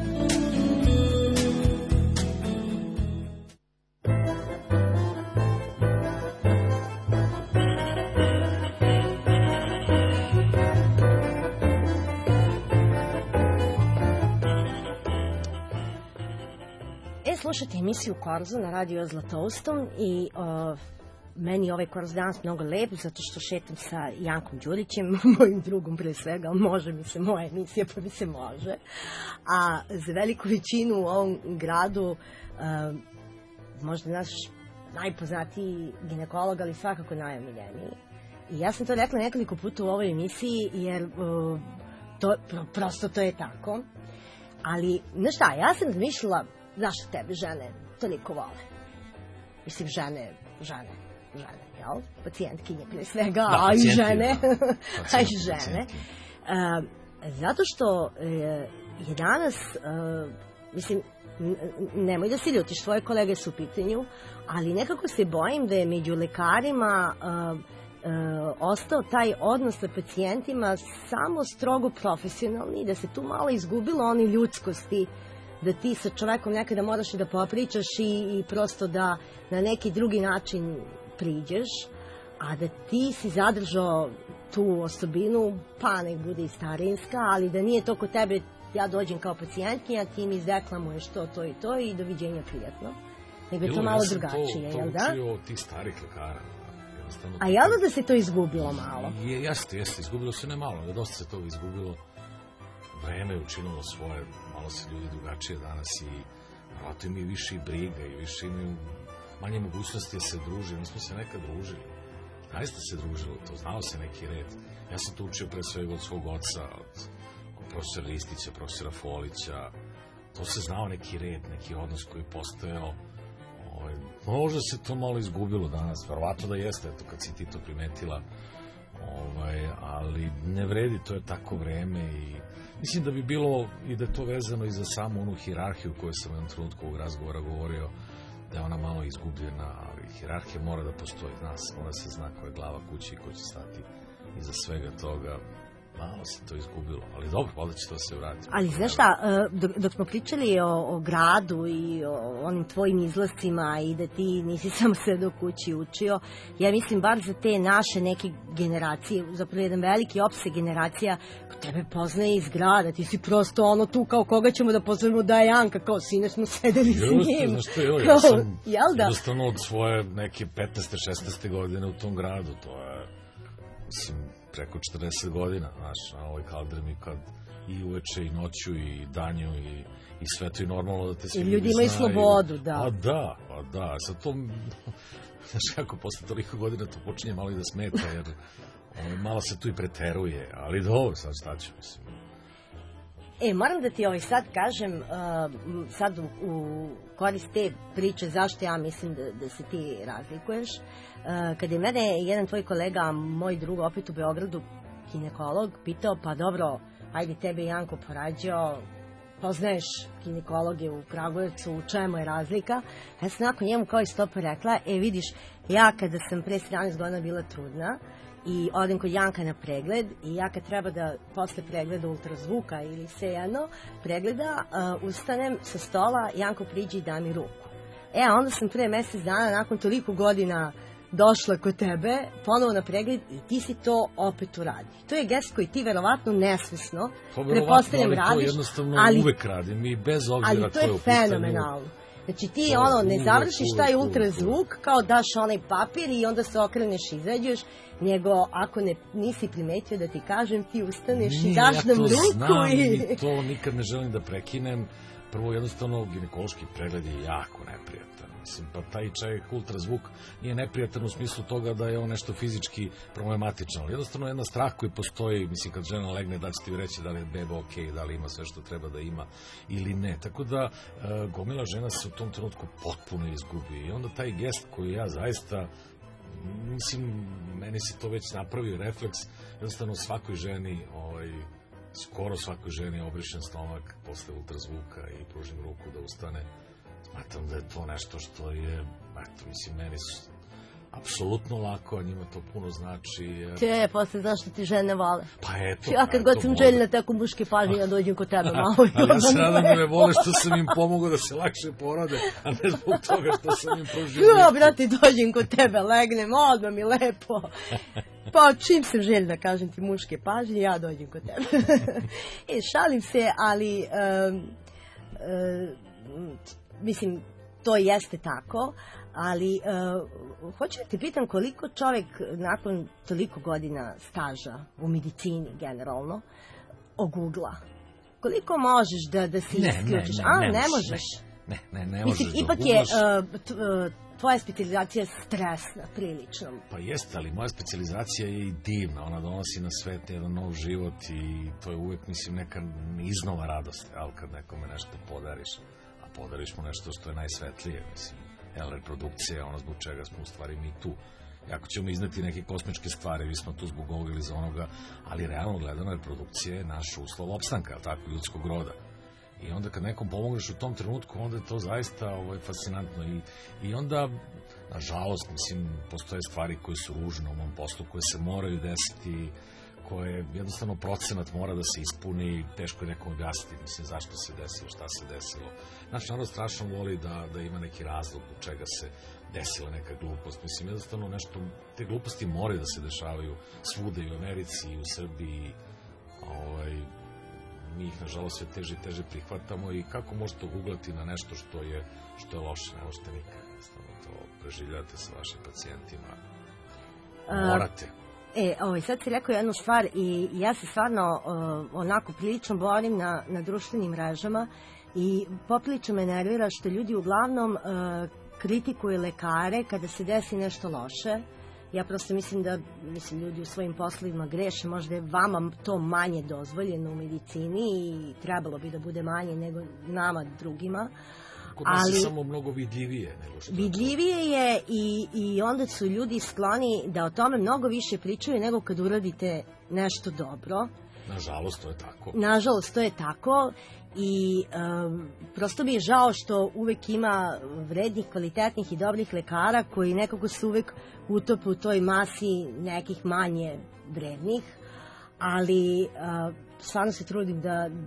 slušate emisiju Korzo na radio Zlatoustom i meni je ovaj Korzo danas mnogo lep zato što šetam sa Jankom Đurićem, mojim drugom pre svega, ali može mi se moja emisija, pa mi se može. A za veliku većinu u ovom gradu možda naš najpoznatiji ginekolog, ali svakako najomiljeniji. I ja sam to rekla nekoliko puta u ovoj emisiji, jer prosto to je tako. Ali, znaš šta, ja sam razmišljala zašto tebe žene toliko vole. Mislim, žene, jel? Pacijentkinje prije svega, da, a i žene. Da. A i žene. Zato što je danas, mislim, nemoj da si ljutiš, tvoje kolege su u pitanju, ali nekako se bojim da je među lekarima ostao taj odnos sa pacijentima samo strogo profesionalni, da se tu malo izgubilo oni ljudskosti, da ti sa čovekom nekada moraš da popričaš i prosto da na neki drugi način priđeš, a da ti si zadržao tu osobinu, pa nek bude i starinska, ali da nije to kod tebe, ja dođem kao pacijentkinja, ti mi izreklamuješ to i to i doviđenja, prijatno. Nego je to malo drugačije, jel da? Ja sam to učio od tih starih lekara. A jel'o da se to izgubilo malo? Jeste, izgubilo se ne malo, dosta se toga izgubilo. Vreme je učinilo svoje, malo se ljudi drugačije danas i vratno imaju više i briga i više imaju manje mogućnosti da se druže. Mi smo se nekad družili. Zaista se družilo to, znao se neki red. Ja sam to učio pre svega od svog oca, od profesora Ristića, profesora Folića. To se znao neki red, neki odnos koji je postojao. Možda se to malo izgubilo danas, verovatno da jeste, eto kad si ti to primetila, ali ne vredi, to je tako vreme i mislim da bi bilo i da je to vezano i za samu onu hijerarhiju koju sam u jednom trenutku ovog razgovora govorio, da je ona malo izgubljena, ali hijerarhija mora da postoji, mora se zna ko je glava kuće i ko će stati iza svega toga. Malo se to izgubilo, ali dobro, valjda će to se vratiti. Ali znaš šta, dok smo pričali o gradu i o onim tvojim izlascima i da ti nisi samo sve do kući učio, ja mislim bar za te naše neke generacije, zapravo jedan veliki opseg generacija ko tebe poznaje iz grada, ti si prosto ono tu kao koga ćemo da pozovemo da je Janka, kao sine smo sedeli s njim. Znaš što je, ja sam jednostavno od svoje neke 15. 16. godine u tom gradu, to je, mislim, preko 40 godina, znaš, na ovoj kaldrmi kad i uveče i noću i danju i sve to je normalno da te svi ljudi znaju. I ljudi imaju slobodu, da. Pa da, sad to, znaš kako, posle toliko godina to počinje malo i da smeta, jer malo se tu i preteruje, ali dobro, sad šta ću, mislim. Moram da ti sad kažem, sad u korist te priče zašto ja mislim da se ti razlikuješ. Kad je mene jedan tvoj kolega, moj drug opet u Beogradu, ginekolog, pitao, pa dobro, ajde tebe Janko porađao, poznaješ ginekologe u Kragujevcu, u čemu je razlika? Ja sam nakon njemu kao i stopa rekla, vidiš, ja kada sam pre 17 godina bila trudna, i odem kod Janka na pregled i ja kad treba da posle pregleda ultrazvuka ili svejedno pregleda, ustanem sa stola, Janko priđe i da mi ruku. A onda sam pre mesec dana, nakon toliko godina došla kod tebe, ponovo na pregled i ti si to opet uradi. To je gest koji ti verovatno nesvesno, prepostavljam radiš, to jednostavno uvek radim i bez obzira ali to je fenomenalno. Znači ti ne završiš taj ultrazvuk, kao daš onaj papir i onda se okreneš i izađeš, nego ako nisi primetio da ti kažem, ti ustaneš i daš nam ruku. Ja to znam i to nikad ne želim da prekinem. Prvo, jednostavno, ginekološki pregled je jako neprijatan. Mislim, pa taj ultrazvuk nije neprijatan u smislu toga da je on nešto fizički problematično, ali jednostavno jedna strah koji postoji, mislim, kad žena legne, da će ti reći da li je beba ok, da li ima sve što treba da ima ili ne. Tako da, gomila žena se u tom trenutku potpuno izgubi i onda taj gest koji ja zaista, mislim, meni se to već napravio refleks, jednostavno svakoj ženi, skoro svakoj ženi obrišen stomak posle ultrazvuka i pružim ruku da ustane. Smatram da je to nešto što je, mislim, meni su apsolutno lako, a njima to puno znači. Posle znaš što ti žene vole. Pa eto. Ja kad god sam željela tako muške pažnje, ja dođem kod tebe malo. Ali ja se nadam da me vole što sam im pomogao da se lakše porode, a ne zbog toga što sam im pružio ruku. Ja, brate, dođem kod tebe, legnem, odmah mi lepo. Pa čim sam željela, kažem ti, muške pažnje, ja dođem kod tebe. Šalim se, ali mislim, to jeste tako, ali hoću da te pitam koliko čovek nakon toliko godina staža u medicini generalno ogugla. Koliko možeš da se isključiš? Ne možeš. Ne možeš da ipak je tvoja specijalizacija stresna, prilično. Pa jeste, ali moja specijalizacija je i divna. Ona donosi na svet jedan nov život i to je uvek, mislim, neka iznova radost. Ali kad nekome nešto podariš, a podariš mu nešto što je najsvetlije, mislim, reprodukcija je ono zbog čega smo u stvari mi tu. Ako ćemo izneti neke kosmičke stvari, mi smo tu zbog ovoga ili za onoga, ali realno gledano reprodukcija je naš uslov opstanka, tako, ljudskog roda. I onda kad nekom pomogneš u tom trenutku, onda je to zaista fascinantno. I onda, nažalost, mislim, postoje stvari koje su ružne u mom poslu, koje se moraju desiti, koje jednostavno procenat mora da se ispuni, teško je nekom objasniti, mislim, zašto se desilo, šta se desilo. Naš narod strašno voli da ima neki razlog do čega se desila neka glupost. Mislim, jednostavno nešto, te gluposti moraju da se dešavaju svuda i u Americi i u Srbiji. Mi ih, nažalost, sve teže i teže prihvatamo i kako možete oguglati na nešto što je loše, ne možete nikad. Jednostavno to preživljate sa vašim pacijentima. Morate. Sad si rekao jednu stvar i ja se stvarno onako prilično borim na društvenim mrežama i poprilično me nervira što ljudi uglavnom kritikuju lekare kada se desi nešto loše. Ja prosto mislim da ljudi u svojim poslovima greše, možda je vama to manje dozvoljeno u medicini i trebalo bi da bude manje nego nama drugima. Kod nas je samo mnogo vidljivije nego što vidljivije je i onda su ljudi skloni da o tome mnogo više pričaju nego kad uradite nešto dobro. Nažalost, to je tako. Nažalost, to je tako i prosto mi je žao što uvek ima vrednih, kvalitetnih i dobrih lekara koji nekako se uvek utope u toj masi nekih manje vrednih, ali stvarno se trudim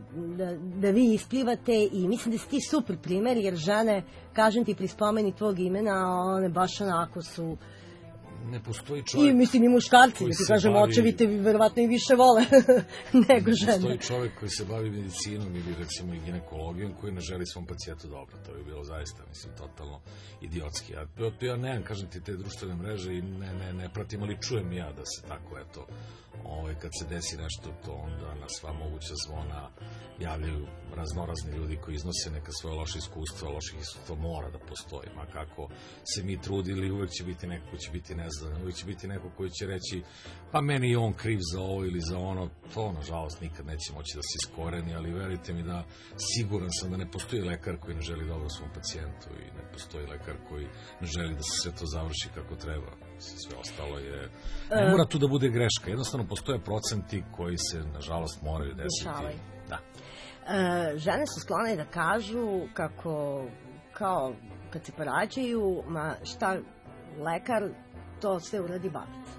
da vi isplivate i mislim da si ti super primer, jer žene, kažem ti pri spomeni tvog imena, one baš onako su... Ne postoji čovjek... I mislim i muškarci, da ti kažem, očevi te verovatno i više vole nego žene. Postoji čovjek koji se bavi medicinom ili recimo i ginekologijom koji ne želi svom pacijentu dobro. To bi bilo zaista, mislim, totalno idiotski. Ja nemam, kažem ti, te društvene mreže i ne pratim, ali čujem ja da se tako, eto, kad se desi nešto, to onda na sva moguća zvona javljaju raznorazni ljudi koji iznose neka svoje loše iskustva, loših iskustva mora da postoji, ma kako se mi trudili, uvek će biti neko ko će biti nezadovoljan, uvek će biti neko koji će reći, pa meni je on kriv za ovo ili za ono, to nažalost nikad neće moći da se iskoreni, ali verujte mi da siguran sam da ne postoji lekar koji ne želi dobro svom pacijentu i ne postoji lekar koji ne želi da se sve to završi kako treba. Sve ostalo je... Ne mora tu da bude greška, jednostavno postoje procenti koji se, nažalost, moraju desiti. Da. Žene su sklone da kažu kako, kao kad se porađaju, ma šta lekar, to sve uradi babica.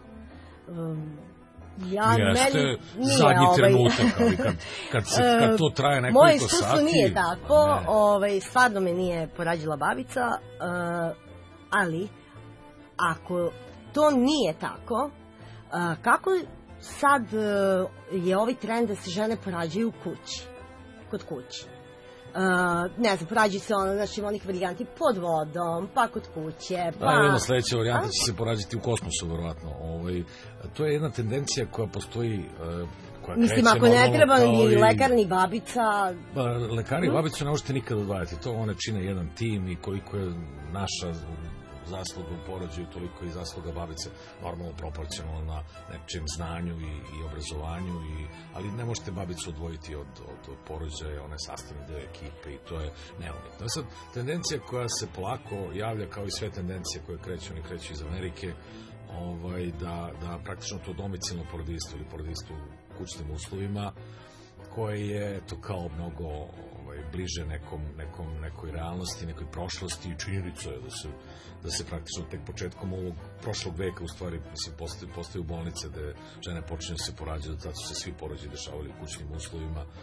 Jeste zadnji trenutak, ali kad to traje nekoliko sati... Moje iskustvo nije tako, stvarno me nije porađila babica, ali ako to nije tako, kako sad je ovaj trend da se žene porađaju kod kući? Ne znam, porađaju se onih varijanti pod vodom, pa kod kuće, pa... Da, sledeća varijanta će se porađati u kosmosu, verovatno. To je jedna tendencija koja postoji... Mislim, ako ne treba ni lekar, ni babica... Lekari i babicu ne možete nikada odvajati. To one čine jedan tim i koliko je naša zasluga u porođaju, toliko i zasluga babice, normalno proporcionalno na nečem znanju i obrazovanju, ali ne možete babicu odvojiti od porođaja, ona je sastavni deo ekipe i to je neumitno. Sad, tendencija koja se polako javlja, kao i sve tendencije koje kreću, oni kreću iz Amerike, da praktično to domicilno porodilstvo ili porodilstvo u kućnim uslovima, koje je to kao mnogo bliže nekoj realnosti, nekoj prošlosti i činjenica je da se praktično tek početkom ovog prošlog veka u stvari postaju bolnice gde žene počinju se porađati, zato su se svi porođaji dešavali u kućnim uslovima.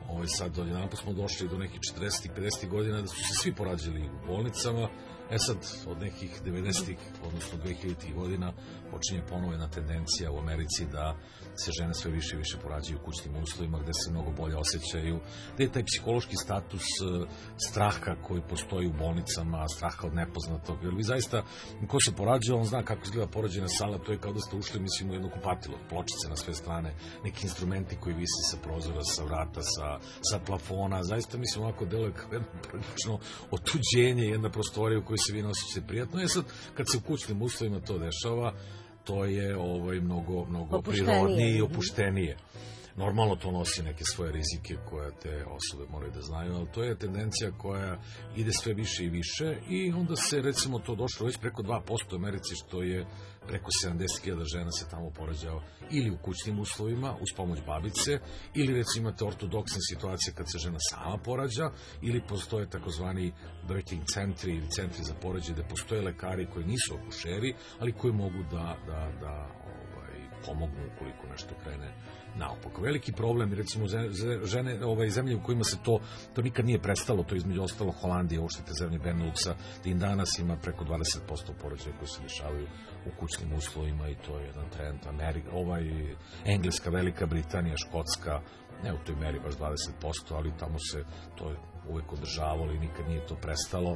Sad odjedanput smo došli do nekih 40-ih, 50-ih godina da su se svi porađali u bolnicama. Sad, od nekih 90-ih, odnosno 2000-ih godina, počinje ponovo jedna tendencija u Americi da se žene sve više i više porađaju u kućnim uslovima, gde se mnogo bolje osjećaju, gde je taj psihološki status straha koji postoji u bolnicama, straha od nepoznatog. Jer vi zaista, ko se porađa, on zna kako izgleda porođajna sala, to je kao da ste ušli, mislim, u jedno kupatilo, pločice na sve strane, neki instrumenti koji visi sa prozora, sa vrata, sa plafona. Zaista, mislim, ovako deluje kao jedno prilično otuđenje, jedna prostorija u kojoj se vi ne osjećate prijatno. Sad, kad se u kućnim uslovima to dešava, to je mnogo prirodnije i opuštenije. Normalno to nosi neke svoje rizike koje te osobe moraju da znaju, ali to je tendencija koja ide sve više i više i onda se, recimo, to došlo već preko 2% u Americi, što je preko 70.000 žena se tamo porađao ili u kućnim uslovima, uz pomoć babice, ili recimo imate ortodoksne situacije kad se žena sama porađa, ili postoje takozvani birthing centri ili centri za porođaj, gde postoje lekari koji nisu akušeri, ali koji mogu da pomognu ukoliko nešto krene naopako. Veliki problem, recimo, žene, zemlje u kojima se to nikad nije prestalo, to između ostalo Holandije, uopšte zemlje Beneluxa, da im danas ima preko 20% porođaja koji se dešavaju u kućnim uslovima i to je jedan trend. Engleska, Velika Britanija, Škotska, ne u toj meri baš 20%, ali tamo se to uvek održavalo i nikad nije to prestalo.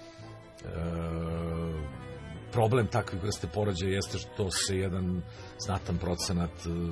Problem takvih vrste porođaja jeste što se jedan znatan procenat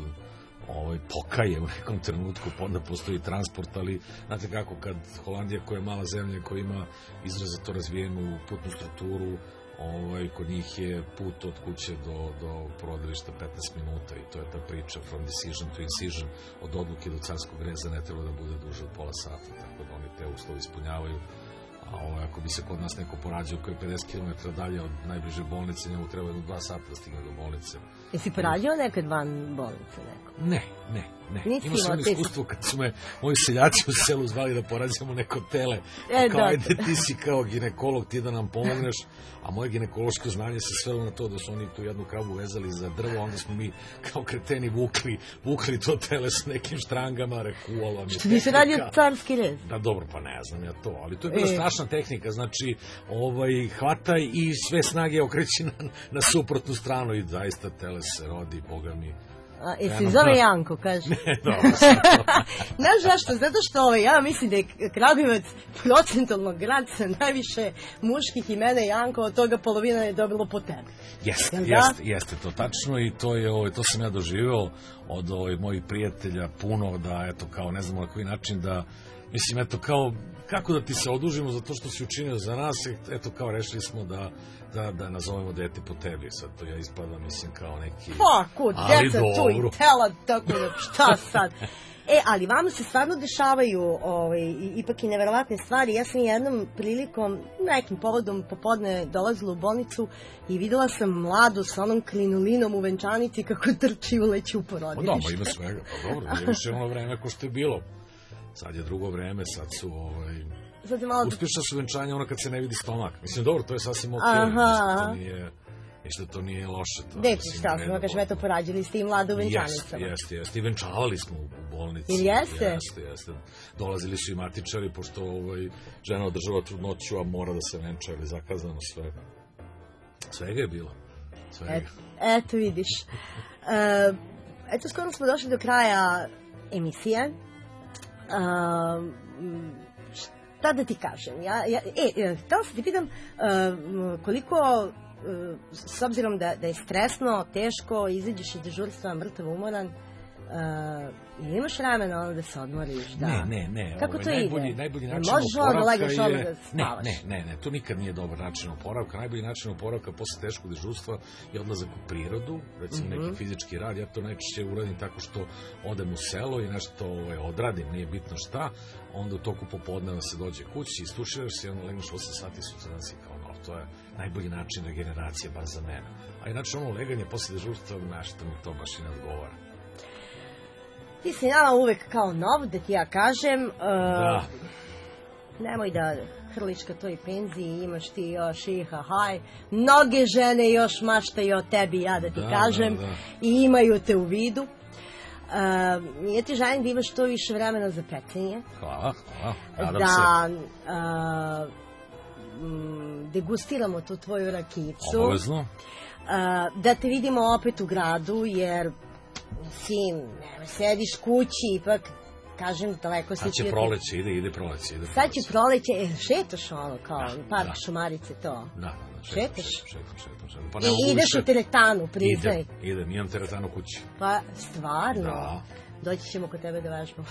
pokaje u nekom trenutku, onda postoji transport, ali znate kako, kad Holandija, koja je mala zemlja, koja ima izrazito razvijenu putnu strukturu, kod njih je put od kuće do porodilišta 15 minuta i to je ta priča from decision to incision, od odluke do carskog reza ne treba da bude duže od pola sata, tako da oni te uslovi ispunjavaju. Ako bi se kod nas neko porađao koji je 50 km dalje od najbliže bolnice, njemu treba jedno 2 sata da stigne do bolnice. Jesi porađao nekad van bolnice neko? Ne. Imao sam iskustvo kad su me moji seljaci u selu zvali da porađamo neko tele. Kao, ajde, ti si kao ginekolog, ti da nam pomogneš, a moje ginekološko znanje se svelo na to da su oni tu jednu kravu vezali za drvo, onda smo mi kao kreteni vukli to tele s nekim štrangama, rekuola. Što nisi radio carski rez? Da, dobro, pa ne znam ja to, ali to je bila strašna tehnika, znači hvataj i sve snage okreći na suprotnu stranu i zaista tele se rodi, boga mi. Jesi zove Janko, kaže? Ne, dobro. Znaš zašto? Zato što ja mislim da je Kragujevac procentalno grad sa najviše muških imena Janko, od toga polovina je dobilo po tebi. Jeste to tačno i to sam ja doživeo od mojih prijatelja puno, da eto kao ne znamo na koji način da, mislim eto kao kako da ti se odužimo za to što si učinio za nas, eto kao rešili smo da nazovemo dete po tebi, sad to ja ispadam, mislim, kao neki... Kud, deca tu i tela, tako da, šta sad? Ali vama se stvarno dešavaju ipak i neverovatne stvari. Ja sam jednom prilikom, nekim povodom popodne dolazila u bolnicu i videla sam mladu sa onom krinulinom u venčanici kako trči i uleći u porodilište. Pa dobro, ima svega, pa dobro, imaš ono vreme ko što je bilo. Sad je drugo vreme, sad su uspješna su venčanja ono kad se ne vidi stomak. Mislim, dobro, to je sasvim okej. Mislim da to nije loše. Deci, šta smo, kažem, eto, porađili ste i mlade u venčanicama. Jeste. I venčavali smo u bolnici. Ili jeste? Jeste. Dolazili su i matičari, pošto žena održava trudnoću, a mora da se venča, ili zakazano sve. Svega je bilo. Eto, vidiš. Eto, skoro smo došli do kraja emisije. Šta da ti kažem? Htjela sam ti pitam koliko, s obzirom da je stresno, teško, izađeš iz dežurstva mrtav umoran, imaš vremena da se odmoriš? Ne. Kako to ide? Najbolji način oporavka je... Ne, to nikad nije dobar način oporavka. Najbolji način oporavka posle teškog dežurstva je odlazak u prirodu, recimo neki fizički rad. Ja to najčešće uradim tako što odem u selo i nešto odradim, nije bitno šta. Onda u toku popodneva se dođe kući, istuširaš se i onda legneš 8 sati sutradan si kao nov. To je najbolji način regeneracije, bar za mene. A inače ono leganje posle dežurstva, nešto mi to baš i ne odgovara. Ti si nama uvek kao nov, da ti ja kažem. Da. Nemoj da hrliš ka toj penziji, imaš ti još haj. Mnoge žene još maštaju o tebi, ja da ti kažem. I imaju te u vidu. Ja ti želim da imaš što više vremena za pecanje. Hvala, nadam Da se. Degustiramo tu tvoju rakicu. Obavezno. Da te vidimo opet u gradu, jer sediš kući, ipak, kažem, daleko si... Sad će proleće, ide proleće. Sad će proleće, šetaš ono, kao park Šumarice, to. Da, šetaš? Šetam. Pa I ideš u teretanu, priznaj. Idem, imam teretanu kući. Pa, stvarno? Da. Doći ćemo kod tebe da vežbamo.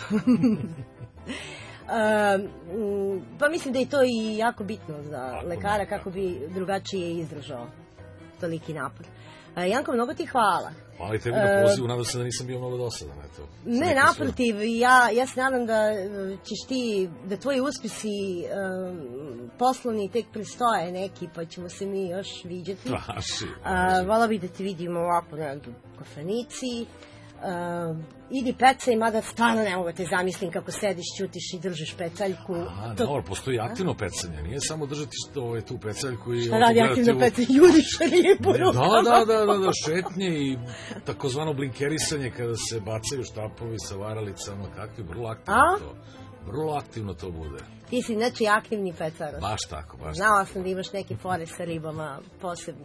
Pa mislim da je to i jako bitno za lekara, kako bi drugačije izdržao toliki napor. Janko, mnogo ti hvala. Hvala i tebi na pozivu, nadam se da nisam bio mnogo dosadan. Eto. Ne, naprotiv, ja se nadam da ćeš ti, da tvoji uspisi poslovni tek prestoje neki, pa ćemo se mi još viđati. Vola bi da te vidimo ovako na kafanici. Idi pecaj, mada stvarno ne mogu da te zamislim kako sediš, ćutiš i držiš peceljku. Dobro, postoji aktivno pecanje, nije samo držati tu peceljku i... Šta radi aktivno pecanje? Juriš ribu rukama. Da, šetnje i takozvano blinkerisanje kada se bacaju štapovi sa varalicama, kakvi, vrlo aktivno to bude. Ti si znači aktivni pecar. Baš tako. Znala sam da imaš neke fore sa ribama posebne.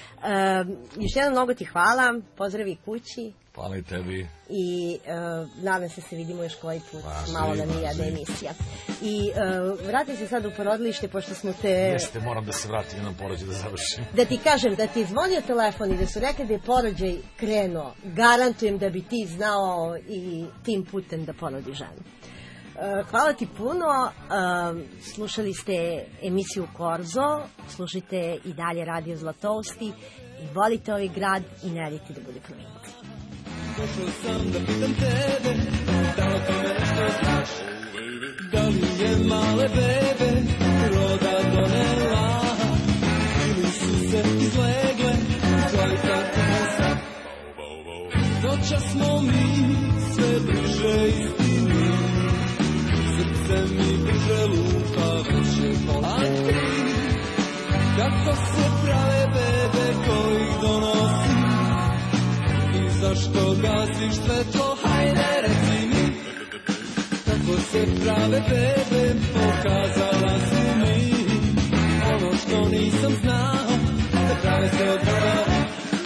Još jednom mnogo ti hvala, pozdravi kući. Hvala i tebi. I nadam se vidimo još koji put, malo da nije jedna emisija. I vratim se sad u porodilište, pošto smo te... Jeste, moram da se vratim jednom porođaj da završim. Da ti kažem, da ti je zvonio telefon i da su rekli da je porođaj krenuo, garantujem da bi ti znao i tim putem da porodi ženu. Hvala ti puno, slušali ste emisiju Korzo, slušajte i dalje Radio Zlatousti i volite ovaj grad i ne radite da bude provincija. Došao sam da pitam tebe, da li to nešto znaš, da li je male bebe roda donela, ili su se izlegle, čovjeka tesa. Noćas smo mi sve bliže istini, srce mi brže lupa, već je pola tri. Kako se prave bebe koji donosi, i zašto gasiš svetlo, hajde reci mi. Kako se prave bebe, pokazala si mi ono što nisam znao, da prave se od brava.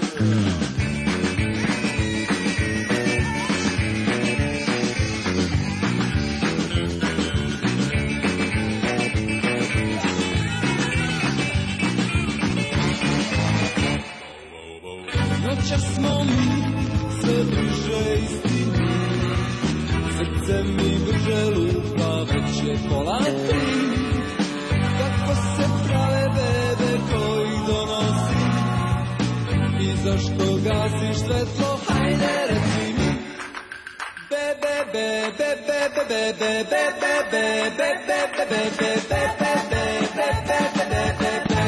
Noćas smo mi sve bliže istini, srce mi brže lupa, već je pola tri. Kako se prave bebe koji donosi, i zašto gasiš svetlo, hajde reci mi. Bebe, bebe, bebe, bebe, bebe, bebe, bebe, bebe, bebe, bebe, bebe,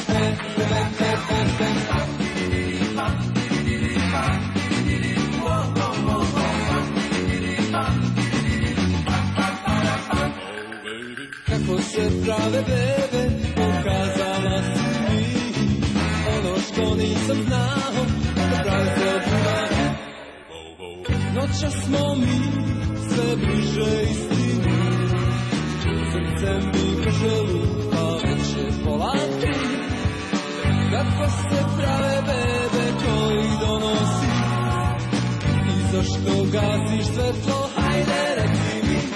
kako se prave bebe, pokazala si mi ono što nisam znao, da prave se od brava. Noćas smo mi sve bliže istini, srce mi brže lupa, već je pola tri. Kako se prave bebe koji donosi, i zašto gasiš svetlo, hajde reci mi.